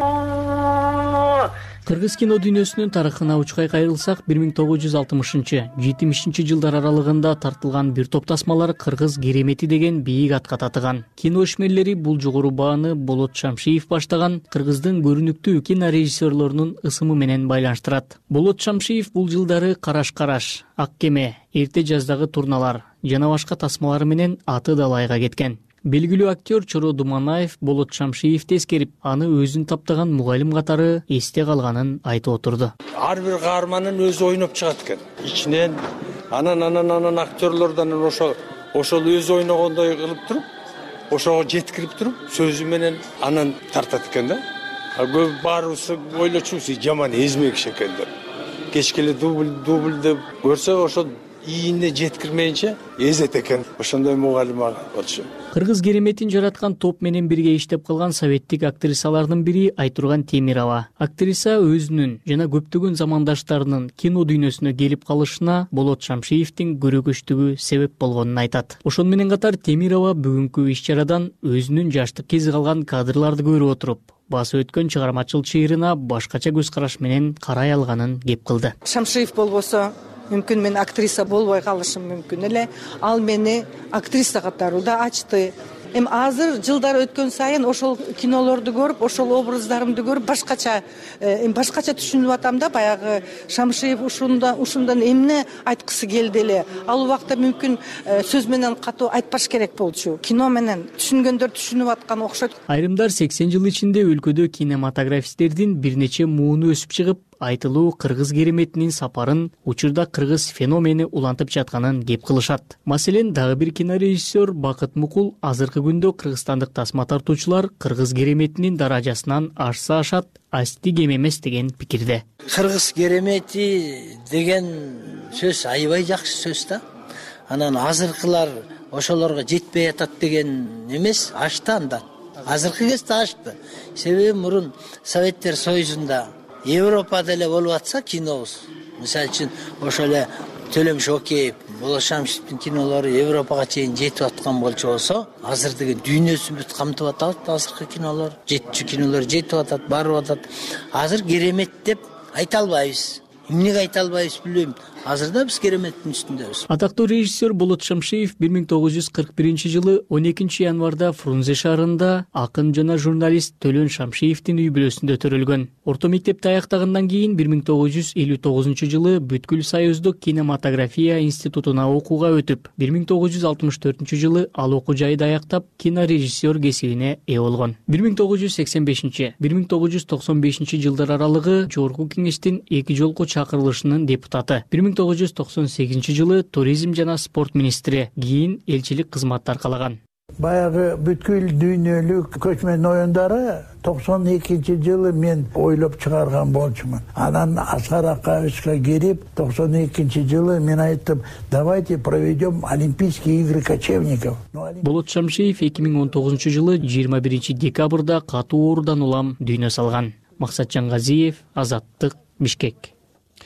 Кыргыз кино дүйнөсүнүн тарыхына учкай кайрылсак, бир миң тогуз жүз алтымышынчы — жетимишинчи жылдар аралыгында тартылган бир топ тасмалар кыргыз керемети деген бийик атка татыган. Кино ишмерлери бул жогору бааны Болот Шамшиев баштаган кыргыздын көрүнүктүү кинорежиссерлорунун ысымы менен байланыштырат. Болот Шамшиев бул жылдары Караш-караш, Ак кеме, Эрте жаздагы турналар жана башка тасмалары менен аты далайга кеткен. Белгилүү актер Чоро Думанаев Болот Шамшиевди эскерип, аны өзүн таптаган мугалим катары эсте калганын айтып отурду. Ар бир каарманын өзү ойноп чыгат экен. Ичинен анан анан анан актерлордон ошо ошол өзү ойногондой кылып туруп, ошого жеткирип туруп, сөзү менен анан тартат экен да. А көп баарыбыз ойлочубуз, жаман эзмек экен деп. Кечкеле дубль дубль деп көрсө ошо ийине жеткирмейинче эзет экен. Ошондой мугалим болчу. Кыргыз кереметин жараткан топ менен бирге иштеп калган советтик актрисалардын бири Айтурган Темирова. Актриса өзүнүн жана көптөгөн замандаштарынын кино дүйнөсүнө келип калышына Болот Шамшиевдин көрөгөчтүгү себеп болгонун айтат. Ошону менен катар Темирова бүгүнкү иш-чарадан өзүнүн жаштык кези калган кадрларды көрүп отуруп, басы өткөн чыгармачыл чыйрына башкача көз караш менен карай алганын кеп кылды. Шамшиев болбосо мүмкүн мен актриса болбой калышым мүмкүн эле. Ал мени актриса катары да ачты. Эми азыр жылдар өткөн сайын ошол кинолорду көрүп, ошол образдарымды көрүп башкача эми башкача түшүнүп атам да. Баягы Шамшиев ушунда ушундан эмне айткысы келди эле. Ал убакта мүмкүн сөз менен катуу айтпаш керек болчу. Кино менен түшүнгөндөр түшүнүп аткан окшойт. Айрымдар сексен жыл ичинде өлкөдө кинематографисттердин бир нече мууну өсүп чыгып, айтылуу кыргыз кереметинин сапарын учурда кыргыз феномени улантып жатканын кеп кылышат. Маселен, дагы бир кинорежиссер Бакыт Мукул азыркы күндө кыргызстандык тасма тартуучулар кыргыз кереметинин даражасынан ашса ашат, асти кем эмес деген пикирде. Кыргыз керемети деген сөз аябай жакшы сөз да. Анан азыркылар ошолорго жетпей атат деген эмес, ашты андан. Азыркы кезде ашты. Себеби мурун Советтер Союзунда Европада эле болуп атса кинобуз. Мисалы үчүн ошо эле Төлөм Шокеев, Болот Шамшиевдин кинолору Европага чейин жетип аткан болчу болсо, азыр деген дүйнөсүн бүт камтып атат. Азыркы кинолор, жетчү кинолор жетип атат, барып атат. Азыр керемет деп айта албайбыз. Эмнеге айта албайбыз билбейм. Азырда биз кереметтин үстүндөбүз. Атактуу режиссер Болот Шамшиев бир миң тогуз жүз кырк биринчи жылы он экинчи январда Фрунзе шаарында акын жана журналист Төлөн Шамшиевдин үй бүлөсүндө төрөлгөн. Орто мектепти аяктагандан кийин бир миң тогуз жүз элүү тогузунчу жылы бүткүл союздук кинематография институтуна окууга өтүп, бир миң тогуз жүз алтымыш төртүнчү жылы ал окуу жайды аяктап, кинорежиссер кесибине ээ болгон. бир миң тогуз жүз сексен бешинчи — бир миң тогуз жүз токсон бешинчи жылдар аралыгы Жогорку кеңештин эки жолку чакырылышынын депутаты. бир миң тогуз жүз токсон сегизинчи жылы туризм жана спорт министри, кийин элчилик кызматты аркалаган. Баягы бүткүл дүйнөлүк көчмөн оюндары токсон экинчи жылы мен ойлоп чыгарган болчумун. Анан Аскар Акаевичке келип, токсон экинчи жылы мен айттым, давайте проведем Олимпийские игры кочевников. Болот Шамшиев эки миң он тогузунчу жылы жыйырма биринчи декабрда катуу оорудан улам дүйнө салган. Максат Жаңгазиев, Азаттык, Бишкек.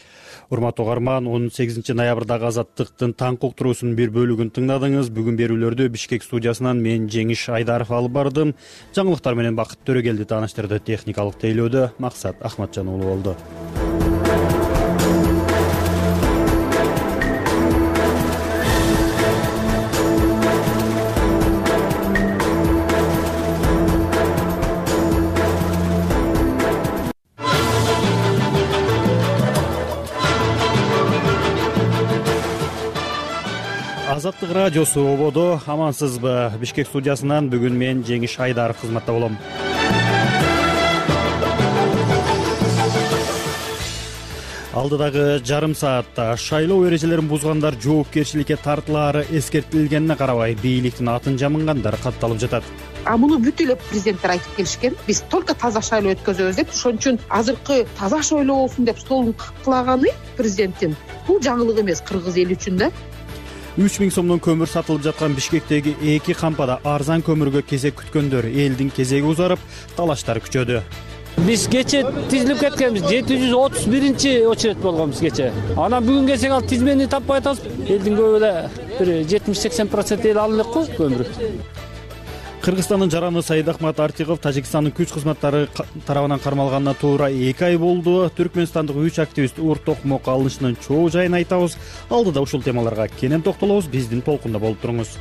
урматтуу угарман, он сегизинчи ноябрдагы Азаттыктын таңкы уктуруусунун бир бөлүгүн тыңдадыңыз. Бүгүн берүүлөрдү Бишкек студиясынан мен Жеңиш Айдаров алып бардым. Жаңылыктар менен Бакыт Төрөгелди тааныштырды. Техникалык тейлөөдө Максат Ахматжан уулу болду. Азаттык радиосу ободо, амансызбы? Бишкек студиясынан бүгүн мен Жеңиш Айдаров кызматта болом. Алдыдагы жарым саатта шайлоо эрежелерин бузгандар жоопкерчиликке тартылаары эскертилгенине карабай, бийликтин атын жамынгандар катталып жатат. А муну бүт эле президенттер айтып келишкен. Биз только таза шайлоо өткөзөбүз деп, ошон үчүн азыркы таза шайлоо болсун деп столун каткылаганы президенттин бул жаңылык эмес кыргыз эли үчүн да. үч миң сомдон көмүр сатылып жаткан Бишкектеги эки кампада арзан көмүргө кезек күткөндөр элдин кезеги узарып, талаштар күчөдү. Биз кече тизилип кеткенбиз, жети жүз отуз биринчи очередь болгонбуз кече. Анан бүгүн келсек ал тизмени таппай атабыз. Элдин көбү эле бир жетимиш сексен процент эл алып элек го көмүр. Кыргызстандын жараны Саид Ахмат Артиков Тажикстандын күч кызматтары тарабынан кармалганына туура эки ай болду. Түркмөнстандык үч активист оор токмок алынышынын чоо жайын айтабыз. Алдыда ушул темаларга кенен токтолобуз. Биздин толкунда болуп туруңуз.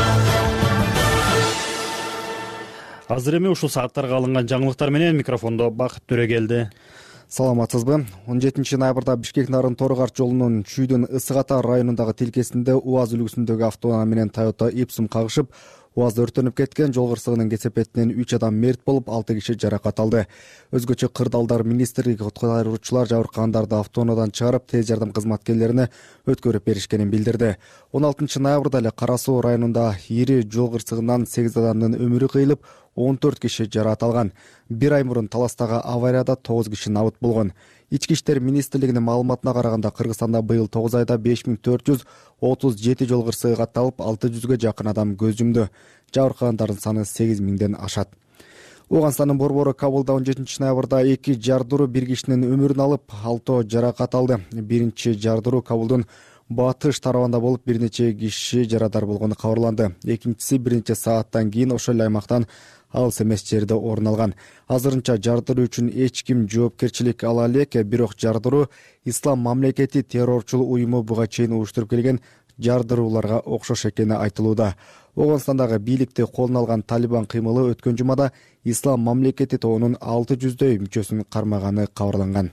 Азыр эми ушул сааттарга алынган жаңылыктар менен микрофондо Бакыт Төрөгелди. Саламатсызбы? он жетинчи ноябрда Бишкек Нарын Торгарт жолунун Чүйдүн Ысык Ата районундагы тилкесинде УАЗ үлгүсүндөгү автоунаа менен Toyota Ipsum кагышып, УАЗ өртөнүп кеткен. Жол кырсыгынын кесепетинен үч адам мерт болуп, алты киши жаракат алды. Өзгөчө кырдаалдар министрлиги куткаруучулар жабыркагандарды автоунаадан чыгарып, тез жардам кызматкерлерине өткөрүп беришкенин билдирди. он алтынчы ноябрда эле Кара Суу районунда ири жол кырсыгынан сегиз адамдын өмүрү кыйылып, он төрт киши жаракат алган. Бир ай мурун Таластагы аварияда тогуз киши набыт болгон. Ички иштер министрлигинин маалыматына караганда, Кыргызстанда быйыл тогуз айда беш миң төрт жүз отуз жети жол кырсыгы катталып, алты жүзгө жакын адам көз жумду. Жабыркагандардын саны сегиз миңден ашат. Ооганстандын борбору Кабулда он жетинчи ноябрда эки жардыруу бир кишинин өмүрүн алып, алтоо жаракат алды. Биринчи жардыруу Кабулдун батыш тарабында болуп, бир нече киши жарадар болгону кабарланды. Экинчиси бир нече сааттан кийин ошол эле аймактан алыс эмес жерде орун алган. Азырынча жардыруу үчүн эч ким жоопкерчилик ала элек, бирок жардыруу Ислам мамлекети террорчул уюму буга чейин уюштуруп келген жардырууларга окшош экени айтылууда. Ооганстандагы бийликти колуна алган Талибан кыймылы өткөн жумада Ислам мамлекети тобунун алты жүздөй мүчөсүн кармаганы кабарланган.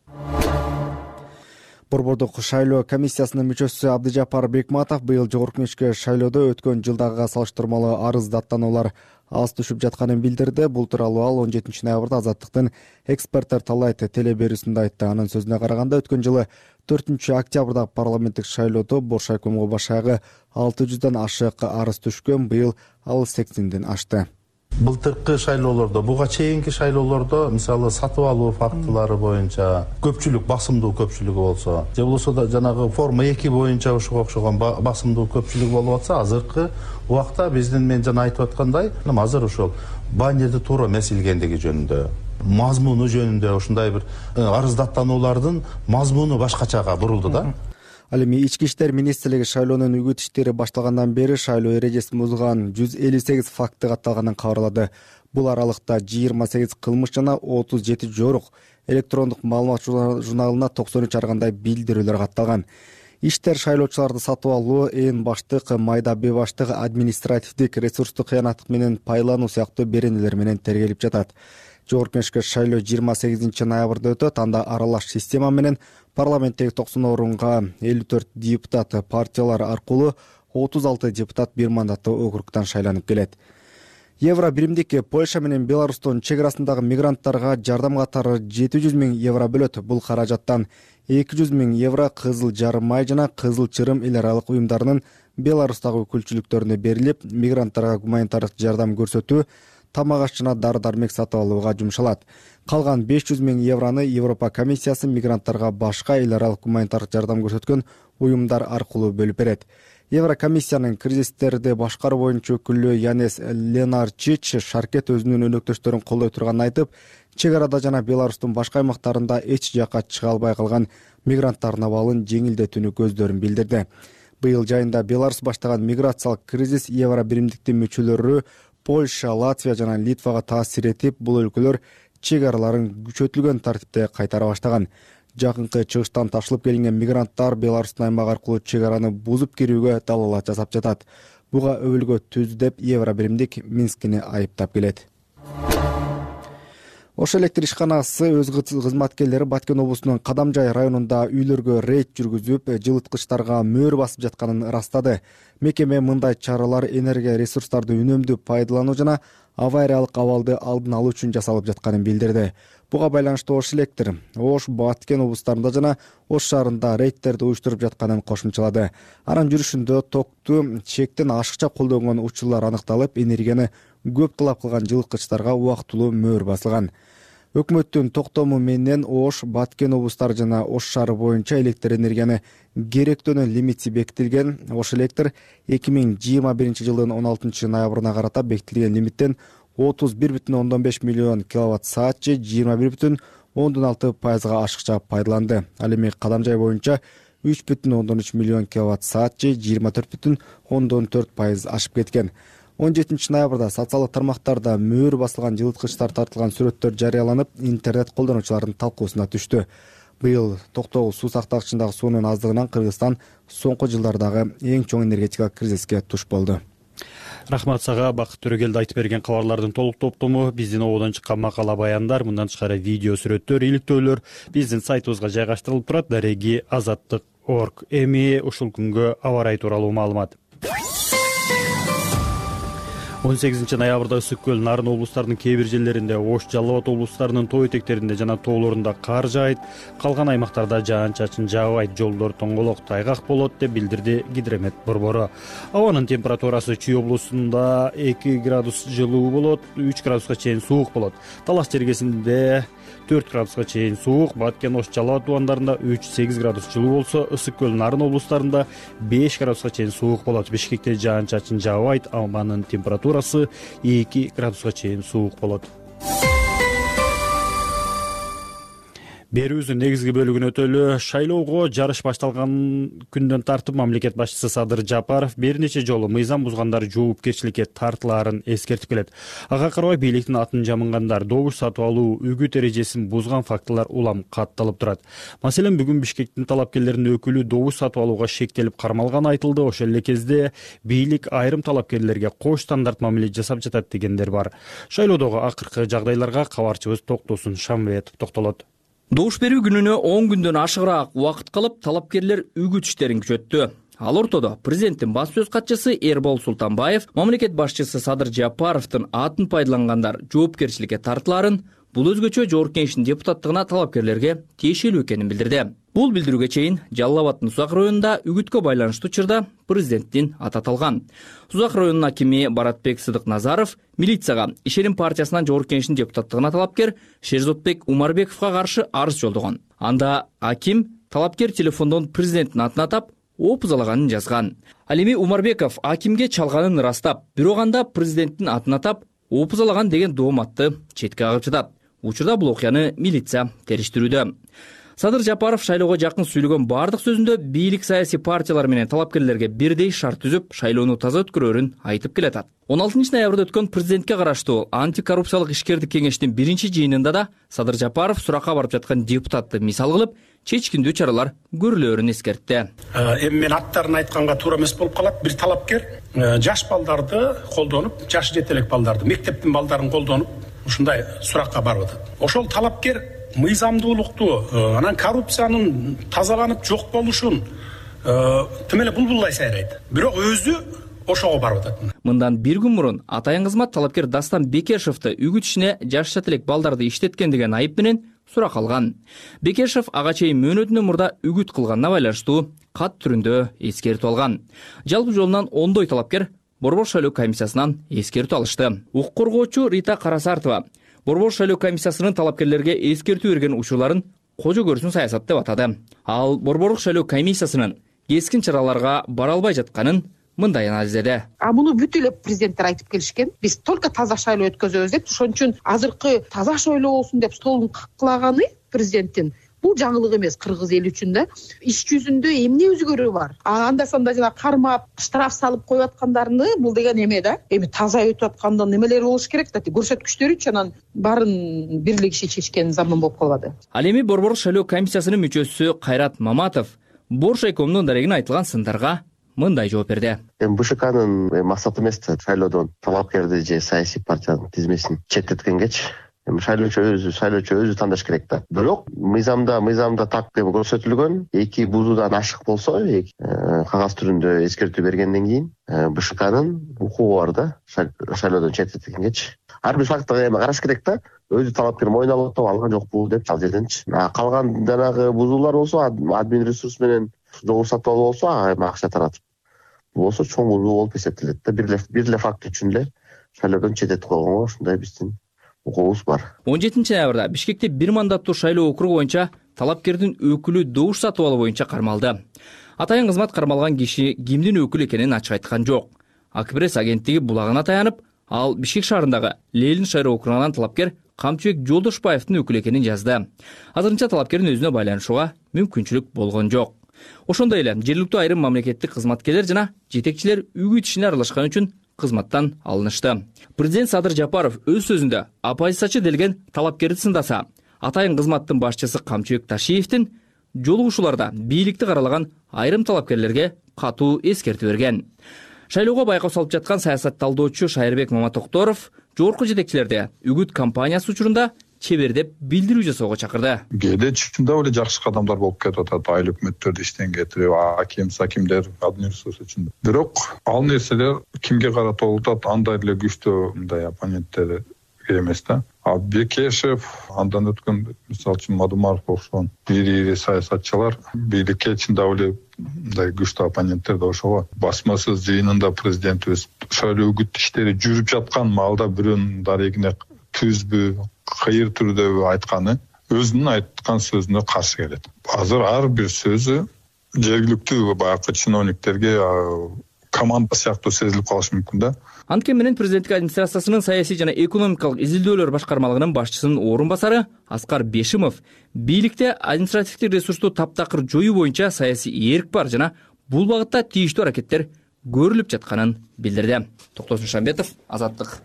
Борбордук шайлоо комиссиясынын мүчөсү Абдыжапар Бекматов быйыл жогорку кеңешке шайлоодо өткөн жылдагыга салыштырмалуу арыз даттануулар аз түшүп жатканын билдирди. Бул тууралуу ал он жетинчи ноябрда Азаттыктын эксперттер талайт телеберүүсүндө айтты. Анын сөзүнө караганда, өткөн жылы төртүнчү октябрда парламенттик шайлоодо Бош айкомго башаягы алты жүздөн ашык арыз түшкөн, быйыл ал сексенден ашты. Былтыркы шайлоолордо, буга чейинки шайлоолордо, мисалы сатып алуу фактылары боюнча көпчүлүк, басымдуу көпчүлүгү болсо, же болбосо да жанагы форма эки боюнча ушуга окшогон басымдуу көпчүлүк болуп атса, азыркы убакта биздин мен жана айтып аткандай, азыр ошол баннерди туура эмес илгендиги жөнүндө, мазмуну жөнүндө ушундай бир арыздаттануулардын мазмуну башкачага бурулду да. Ал эми ички иштер министрлиги шайлоонун үгүт иштери башталгандан бери шайлоо эрежесин бузган жүз элүү сегиз факты катталганын кабарлады. Бул аралыкта жыйырма сегиз кылмыш жана отуз жети жорук, электрондук маалымат журналына токсон үч ар кандай билдирүүлөр катталган. Иштер шайлоочуларды сатып алуу, ээн баштык, майда бебаштык, административдик, ресурстук кыянаттык менен пайлануу сыяктуу беренелер менен тергелип жатат. Жогорку кеңешке шайлоо жыйырма сегизинчи ноябрда өтөт. Анда аралаш система менен парламенттеги токсон орунга элүү төрт депутат партиялар аркылуу отуз алты депутат бир мандаттуу округтан шайланып келет. Евро биримдик Польша менен Беларустун чек арасындагы мигранттарга жардам катары жети жүз миң евро бөлөт. Бул каражаттан эки жүз миң евро Кызыл Жарым Ай жана Кызыл Чырым эл аралык уюмдарынын Беларустагы өкүлчүлүктөрүнө берилип, мигранттарга гуманитардык жардам көрсөтүү, тамак аш жана дары-дармек сатып алууга жумшалат. Калган беш жүз миң евроны Европа комиссиясы мигранттарга башка эл аралык гуманитардык жардам көрсөткөн уюмдар аркылуу бөлүп берет. Еврокомиссиянын кризистерди башкаруу боюнча өкүлү Янес Ленарчич Шаркет өзүнүн өнөктөштөрүн колдой турганын айтып, чек арада жана Беларустун башка аймактарында эч жакка чыга албай калган мигранттардын абалын жеңилдетүүнү көздөрүн билдирди. Быйыл жайында Беларусь баштаган миграциялык кризис Евро биримдиктин мүчөлөрү Польша, Латвия жана Литвага таасир этип, бул өлкөлөр чек араларын күчөтүлгөн тартипте кайтара баштаган. Жакынкы чыгыштан ташылып келинген мигранттар Беларустун аймагы аркылуу чек араны бузуп кирүүгө далалат жасап жатат. Буга өбөлгө түздү деп Евро биримдик Минскини айыптап келет. Ош электр ишканасы өз кызматкерлери Баткен облусунун Кадамжай районунда үйлөргө рейд жүргүзүп, жылыткычтарга мөөр басып жатканын ырастады. Мекеме мындай чаралар энергия ресурстарды үнөмдүү пайдалануу жана авариялык абалды алдын алуу үчүн жасалып жатканын билдирди. Буга байланыштуу Ош электр Ош, Баткен облустарында жана Ош шаарында рейдтерди уюштуруп жатканын кошумчалады. Анын жүрүшүндө токту чектен ашыкча колдонгон учурлар аныкталып, энергияны көп талап кылган жылыткычтарга убактылуу мөөр басылган. Өкмөттүн токтому менен Ош, Баткен облустары жана Ош шаары боюнча электр энергияны керектөөнөн лимити бекитилген. Ош электр эки миң жыйырма биринчи жылдын он алтынчы ноябрына карата бекитилген лимиттен отуз бир бүтүн ондон беш миллион киловатт саат же жыйырма бир бүтүн ондон алты пайызга ашыкча пайдаланды. Ал эми Кадамжай боюнча үч бүтүн ондон үч миллион киловатт саат же жыйырма төрт бүтүн ондон төрт пайыз ашып кеткен. он жетинчи ноябрда социалдык тармактарда мөөр басылган жылыткычтар тартылган сүрөттөр жарыяланып, интернет колдонуучулардын талкуусуна түштү. Быйыл токтогул суу сактагычындагы суунун аздыгынан Кыргызстан соңку жылдардагы эң чоң энергетикалык кризиске туш болду. Рахмат сага, Бакыт Төрөгелди айтып берген кабарлардын толук топтому биздин ободон чыккан макала баяндар, мындан тышкары видео сүрөттөр, иликтөөлөр биздин сайтыбызга жайгаштырылып турат. Дареги азаттык точка орг. Эми ушул күнгө аба ырайы тууралуу маалымат. он сегизинчи ноябрда Ысык көл, Нарын облустарынын кээ бир жерлеринде, Ош, Жалал Абад облустарынын тоо этектеринде жана тоолорунда кар жаайт, калган аймактарда жаан-чачын жаабайт, жолдор тоңголок, тайгак болот деп билдирди Гидромет борбору. Абанын температурасы Чүй облусунда эки градус жылуу болот, үч градуска чейин суук болот. Талас жергесинде төрт градуска чейин суук, Баткен, Ош, Жалал Абад тубандарында үч сегиз градус жылуу болсо, Ысык көл, Нарын облустарында беш градуска чейин суук болот. Бишкекте жаан-чачын жаабайт, абанын температурасы эки градуска чейин суук болот. Берүүбүздүн негизги бөлүгүн өтөлү. Шайлоого жарыш башталган күндөн тартып мамлекет башчысы Садыр Жапаров бир нече жолу мыйзам бузгандар жоопкерчиликке тартылаарын эскертип келет. Ага карабай бийликтин атын жамынгандар добуш сатып алуу үгүт эрежесин бузган фактылар улам катталып турат. Маселен, бүгүн Бишкектин талапкерлеринин өкүлү добуш сатып алууга шектелип кармалганы айтылды. Ошол эле кезде бийлик айрым талапкерлерге кош стандарт мамиле жасап жатат дегендер бар. Шайлоодогу акыркы жагдайларга кабарчыбыз Токтосун Шамбетов токтолот. Добуш берүү күнүнө он күндөн ашыгыраак убакыт калып, талапкерлер үгүт иштерин күчөттү. Ал ортодо президенттин баш сөз катчысы Эрбол Султанбаев мамлекет башчысы Садыр Жапаровдун атын пайдалангандар жоопкерчиликке тартылаарын, бул өзгөчө жогорку кеңештин депутаттыгына талапкерлерге тиешелүү экенин билдирди. Бул билдирүүгө чейин Жалал Абадтын Сузак районунда үгүткө байланыштуу учурда президенттин аты аталган. Сузак районунун акими Баратбек Сыдык Назаров милицияга Ишерим партиясынан жогорку кеңештин депутаттыгына талапкер Шерзотбек Умарбековго каршы арыз жолдогон. Анда аким талапкер телефондон президенттин атын атап, опузалаганын жазган. Ал эми Умарбеков акимге чалганын ырастап, бирок анда президенттин атын атап, опузалаган деген дооматты четке кагып жатат. Учурда бул окуяны милиция териштирүүдө. Садыр Жапаров шайлоого жакын сүйлөгөн бардык сөзүндө бийлик саясий партиялар менен талапкерлерге бирдей шарт түзүп, шайлоону таза өткөрөөрүн айтып келатат. он алтынчы ноябрда өткөн президентке караштуу антикоррупциялык ишкердик кеңештин биринчи жыйынында да Садыр Жапаров суракка барып жаткан депутатты мисал кылып, чечкиндүү чаралар көрүлөөрүн эскертти. Эми мен аттарын айтканга туура эмес болуп калат. Бир талапкер жаш балдарды колдонуп, жашы жете элек балдарды, мектептин балдарын колдонуп, ушундай суракка барып атат. Ошол талапкер мыйзамдуулукту, анан коррупциянын тазаланып жок болушун тим эле булбулдай сайрайт. Бирок өзү ошого барып атат. Мындан бир күн мурун атайын кызмат талапкер Дастан Бекешевди үгүт ишине жаш жете элек балдарды иштеткен деген айып менен сурак алган. Бекешев ага чейин мөөнөтүнөн мурда үгүт кылганына байланыштуу кат түрүндө эскертип алган. Жалпы жолунан ондой талапкер Борбор шайлоо комиссиясынан эскертип алышты. Укук коргоочу Рита Карасартова Борбор шайлоо комиссиясынын талапкерлерге эскертүү берген учурларын кожо көрсүн саясат деп атады. Ал Борборлук шайлоо комиссиясынын кескин чараларга бара албай жатканын мындай анализдеди. А муну бүт эле президенттер айтып келишкен. Биз только таза шайлоо өткөзөбүз деп, ошон үчүн азыркы таза шайлоо болсун деп столун каклаганы президенттин бул жаңылык эмес кыргыз эли үчүн да. Иш жүзүндө эмне өзгөрүү бар? Анда санда жана кармап, штраф салып коюп аткандарны бул деген эме да. Эми таза өтүп атканда немелер болуш керек да? Көрсөткүчтөрү анан баарын бирлигишип чечкен заман болуп калбады. Ал эми Борбор шайлоо комиссиясынын мүчөсү Кайрат Маматов Боршайкомдун дарегине айтылган сындарга мындай жооп берди. Эми БШКнын максаты эмес шайлоодон талапкерди же саясий партиянын тизмесин четтеткенгечи эми шайлоочу өзү шайлоочу өзү тандаш керек да. Бирок мыйзамда мыйзамда так көрсөтүлгөн эки бузуудан ашык болсо кагаз түрүндө эскертүү бергенден кийин БШКнын укугу бар да шайлоодон четтеткенгечи. Ар бир фактыга эми караш керек да. Өзү талапкер мойнуна алып атып алган жокпу деп ал жерденчи. Калган жанагы бузуулар болсо админ ресурс менен жол сатып алуу болсо эми акча таратып. Бул болсо чоң бузуу болуп эсептелет да. Бир эле бир эле факт үчүн эле шайлоодон четтетип койгонго ушундай биздин укугубуз бар. он жетинчи ноябрда Бишкекте бир мандаттуу шайлоо округу боюнча талапкердин өкүлү добуш сатып алуу боюнча кармалды. Атайын кызмат кармалган киши кимдин өкүлү экенин ачык айткан жок. Акпресс агенттиги булагына таянып, ал Бишкек шаарындагы Ленин шайлоо округунан талапкер Камчыбек Жолдошбаевдин өкүлү экенин жазды. Азырынча талапкердин өзүнө байланышууга мүмкүнчүлүк болгон жок. Ошондой эле жергиликтүү айрым мамлекеттик кызматкерлер жана жетекчилер үгүт ишине аралашкан үчүн кызматтан алынышты. Президент Садыр Жапаров өз сөзүндө оппозициячы делген талапкерди сындаса, атайын кызматтын башчысы Камчыбек Ташиевдин жолугушууларда бийликти каралаган айрым талапкерлерге катуу эскертүү берген. Шайлоого байкоо салып жаткан саясат талдоочу Шайырбек Маматокторов жогорку жетекчилерди үгүт кампаниясы учурунда чебердеп билдирүү жасоого чакырды. Кээде чынында эле жакшы кадамдар болуп кетип атат. Айыл өкмөттөрдү иштен кетирип, аким, сакимдер, администрация үчүн. Бирок ал нерселер кимге карата болуп атат, андай эле күчтүү мындай оппоненттер эмес да. А Бекешев, андан өткөн мисалы үчүн Мадумаров окшогон ири-ири саясатчылар бийликке чында эле мындай күчтүү оппоненттер да ошого басмасыз жыйынында президентибиз шайлоо үгүт иштери жүрүп жаткан маалда бирөөнүн дарегине түзбү, кайыр түрдө айтканы өзүнүн айткан сөзүнө каршы келет. Азыр ар бир сөзү жергиликтүү баягы чиновниктерге команда сыяктуу сезилип калышы мүмкүн да. Анткени менен президенттик администрациясынын саясий жана экономикалык изилдөөлөр башкармалыгынын башчысынын орун басары Аскар Бешимов бийликте административдик ресурсту таптакыр жоюу боюнча саясий эрк бар жана бул багытта тийиштүү аракеттер көрүлүп жатканын билдирди. Токтосун Шамбетов, Азаттык.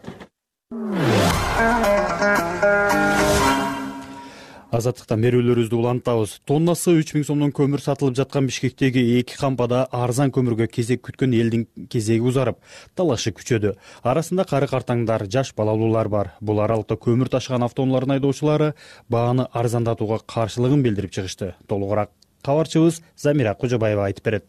Азаттыктан берүүлөрүбүздү улантабыз. Тоннасы үч миң сомдон көмүр сатылып жаткан Бишкектеги эки кампада арзан көмүргө кезек күткөн элдин кезеги узарып, талашы күчөдү. Арасында кары картаңдар, жаш балалуулар бар. Бул аралыкта көмүр ташыган автоунаалардын айдоочулары бааны арзандатууга каршылыгын билдирип чыгышты. Толугураак кабарчыбыз Замира Кожобаева айтып берет.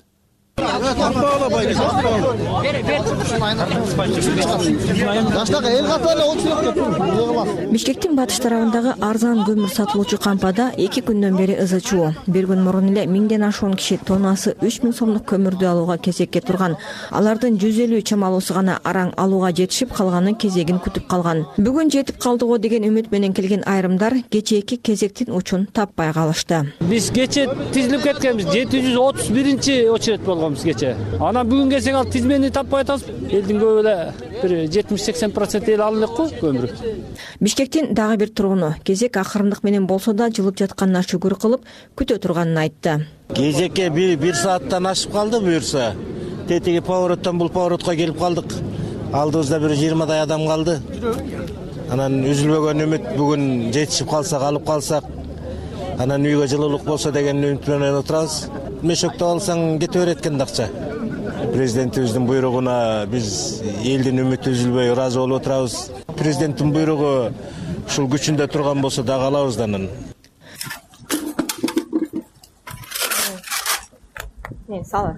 Бишкектин батыш тарабындагы арзан көмүр сатылуучу кампада эки күндөн бери ызы чуу. Бир күн мурун эле миңден ашуун киши тоннасы үч миң сомдук көмүрдү алууга кезекке турган. Алардын жүз элүү чамалуусу гана араң алууга жетишип, калганы кезегин күтүп калган. Бүгүн жетип калдыго деген үмүт менен келген айрымдар кечээки кезектин учун таппай калышты. Биз кечээ тизилип кеткенбиз, жети жүз отуз биринчи очередь болгонбуз кечээ. Анан бүгүн келсек ал тизмени таппай атабыз. Элдин көбү эле бир жетимиш сексен процент эл алып элек го көмүр. Бишкектин дагы бир тургуну кезек акырындык менен болсо да жылып жатканына шүгүр кылып күтө турганын айтты. Кезекке бир сааттан ашып калды буюрса. Тетиги повороттон бул поворотко келип калдык. Алдыбызда бир жыйырмадай адам калды. Анан үзүлбөгөн үмүт бүгүн жетишип калсак, алып калсак, анан үйгө жылуулук болсо деген үмүт менен отурабыз. Мешөктө алсаң кете берет экен акча. Президентибиздин буйругуна биз элдин үмүтү үзүлбөй ыраазы болуп отурабыз. Президенттин буйругу ушул күчүндө турган болсо дагы алабыз да анан. Мен сала.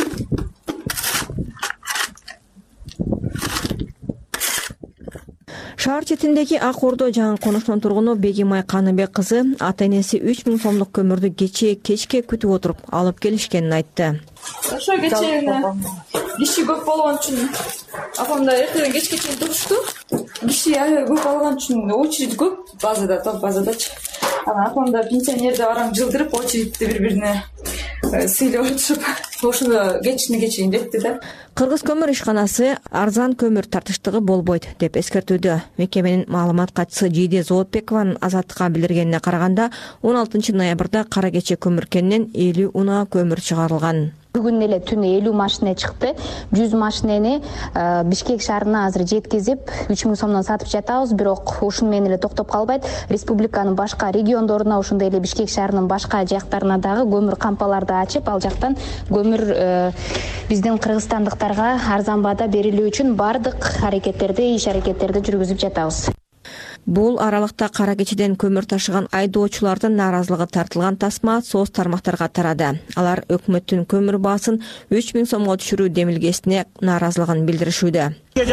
Шаар четиндеги Ак Ордо жаңы конуштун тургуну Бегимай Каныбек кызы ата энеси үч миң сомдук көмүрдү кечээ кечке күтүп отуруп алып келишкенин айтты. Ошо кечээ киши көп болгон үчүн апамда эртеден кечке чейин турушту. Киши көп болгон үчүн очередь көп базада, топ базадачы. Анан апамда пенсионерди араң жылдырып очередти бири-бирине сыйлап атышып ошону кечине кечейин депти да. Кыргыз көмүр ишканасы арзан көмүр тартыштыгы болбойт деп эскертүүдө. Мекеменин маалымат катчысы Жийде Зоотбекованын Азаттыкка билдиргенине караганда, он алтынчы ноябрда Кара Кече көмүр кенинен элүү унаа көмүр чыгарылган. Бүгүн эле түнү элүү машина чыкты. жүз машинени Бишкек шаарына азыр жеткизип, үч миң сомдон сатып жатабыз, бирок ушун менен эле токтоп калбайт. Республиканын башка региондоруна, ошондой эле Бишкек шаарынын башка жактарына дагы көмүр кампаларды ачып, ал жактан көмүр биздин кыргызстандыктарга арзан баада берилүү үчүн бардык аракеттерди, иш аракеттерди жүргүзүп жатабыз. Бул аралыкта Кара Кечеден көмүр ташыган айдоочулардын нааразылыгы тартылган тасма соц тармактарга тарады. Алар өкмөттүн көмүр баасын үч миң сомго түшүрүү демилгесине нааразылыгын билдиришүүдө.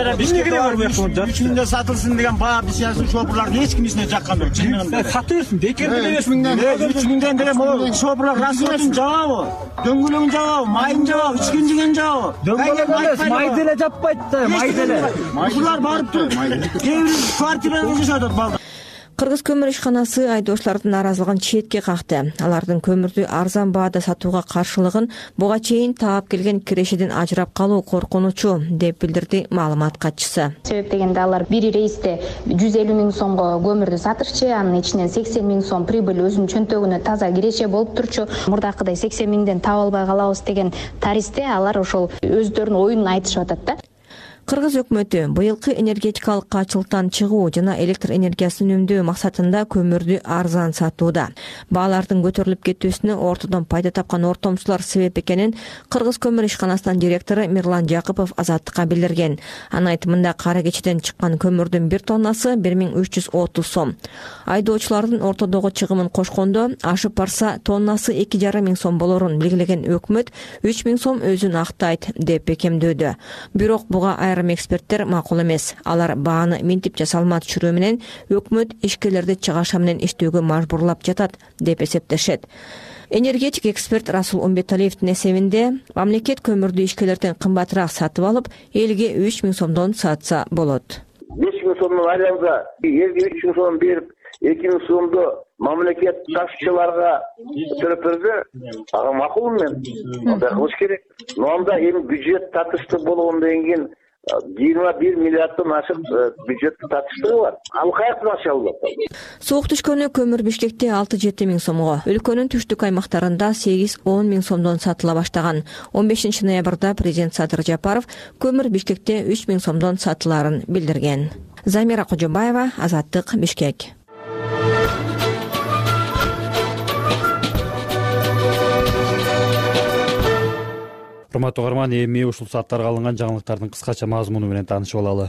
үч миңден сатылсын деген баа бисясын шопурларды эч ким эсине жаккан жок. Сатып берсин, бекер үч миңден деген могу шопурлар расходун жабабы, дөңгөлөгүн жабабы, майын жабабы, ичкен жеген жабабы. Дөңгөлөк май деле жаппайт да, май деле. Булар барып туруп, кээ бир квартирада жашап атат балдар. Кыргыз көмүр ишканасы айдоочулардын нааразылыгын четке какты. Алардын көмүрдү арзан баада сатууга каршылыгын буга чейин таап келген кирешеден ажырап калуу коркунучу деп билдирди маалымат катчысы. Себеп дегенде алар бир рейсте жүз элүү миң сомго көмүрдү сатышчы, анын ичинен сексен миң сом прибыль өзүнүн чөнтөгүнө таза киреше болуп турчу. Мурдакыдай сексен миңден таап албай калабыз деген таристе алар ошол өздөрүнүн оюнун айтышып атат да. Кыргыз өкмөтү быйылкы энергетикалык качылыктан чыгуу жана электр энергиясын үнөмдөө максатында көмүрдү арзан сатууда. Баалардын көтөрүлүп кетүүсүнө ортодон пайда тапкан ортомчулар себеп экенин Кыргыз көмүр ишканасынын директору Мирлан Жакыпов Азаттыкка билдирген. Анын айтымында Кара Кечеден чыккан көмүрдүн бир тоннасы бир миң үч жүз отуз сом. Айдоочулардын ортодогу чыгымын кошкондо ашып барса тоннасы эки жарым миң сом болорун белгилеген өкмөт үч миң сом өзүн актайт деп бекемдөөдө. Бирок буга айрым эксперттер макул эмес. Алар бааны минтипче салмат түшүрүү менен өкмөт ишкерлерди чыгаша менен иштөөгө мажбурлап жатат деп эсептешет. Энергетик эксперт Расул Умбеталиевдин эсебинде мамлекет көмүрдү ишкерлерден кымбатыраак сатып алып, элге үч миң сомдон сатса болот. беш миң сомдон айламга элге үч миң сом берип, эки миң сомду мамлекет ташчыларга төлөп берди. Ага макулмун мен. Андай кылыш керек. Но анда эми бюджет татыштык болгондон кийин жыйырма бир миллиарддан ашык бюджеттин татыштыгы бар. Ал каяктан аша алат? Суук түшкөнү көмүр Бишкекте алты жети миң сомго, өлкөнүн түштүк аймактарында сегиз он миң сомдон сатыла баштаган. он бешинчи ноябрда президент Садыр Жапаров көмүр Бишкекте үч миң сомдон сатыларын билдирген. Замира Кожобаева, Азаттык, Бишкек. Урматтуу угарман, эми ушул сааттарга алынган жаңылыктардын кыскача мазмуну менен таанышып алалы.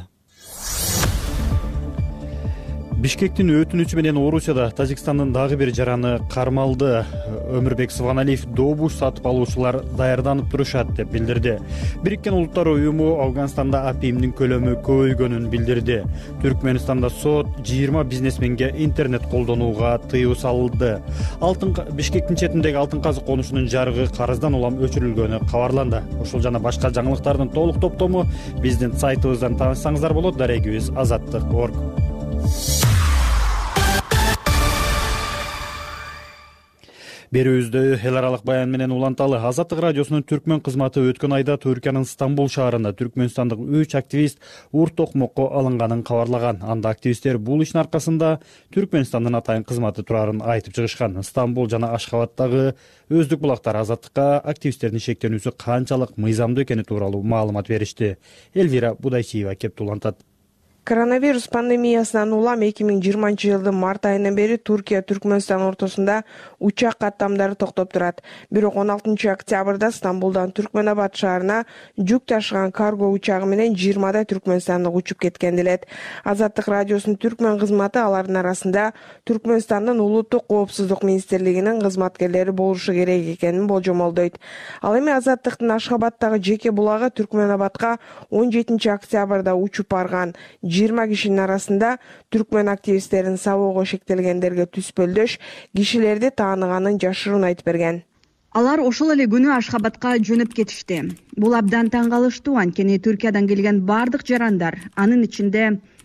Бишкектин өтүнүчү менен Орусияда Тажикстандын дагы бир жараны кармалды. Өмүрбек Субаналиев добуш сатып алуучулар даярданып турушат деп билдирди. Бириккен Улуттар уюму Афганстанда апимдин көлөмү көбөйгөнүн билдирди. Түркмөнстанда сот жыйырма бизнесменге интернет колдонууга тыюу салынды. Алтын Бишкектин четиндеги алтын казык конушунун жарыгы карыздан улам өчүрүлгөнү кабарланды. Ушул жана башка жаңылыктардын толук топтому биздин сайтыбыздан таанышсаңыздар болот. Дарегибиз азаттык точка орг. Берүүбүздө эл аралык баян менен уланталы. Азаттык радиосунун түркмөн кызматы өткөн айда Түркиянын Стамбул шаарында түркмөнстандык үч активист урт токмокко алынганын кабарлаган. Анда активисттер бул иштин аркасында Түркмөнстандын атайын кызматы турарын айтып чыгышкан. Стамбул жана Ашхабадтагы өздүк булактар Азаттыкка активисттердин шектенүүсү канчалык мыйзамдуу экени тууралуу маалымат беришти. Элвира Будайчиева кеп улантат. Коронавирус пандемиясынан улам эки миң жыйырманчы жылдын март айынан бери Туркия Түркмөнстан ортосунда учак каттамдары токтоп турат. Бирок он алтынчы октябрда Стамбулдан Түркмөнабад шаарына жүк ташыган карго учагы менен жыйырмадай түркмөнстандык учуп кеткен делет. Азаттык радиосунун түркмөн кызматы алардын арасында Түркмөнстандын улуттук коопсуздук министрлигинин кызматкерлери болушу керек экенин болжомолдойт. Ал эми Азаттыктын Ашхабадтагы жеке булагы Түркмөнабадка он жетинчи октябрда учуп барган жыйырма кишинин арасында түркмөн активисттерин сабоого шектелгендерге түспөлдөш кишилерди тааныганын жашыруун айтып берген. Алар ошол эле күнү Ашхабадка жөнөп кетишти. Бул абдан таң калыштуу, анткени Түркиядан келген бардык жарандар, анын ичинде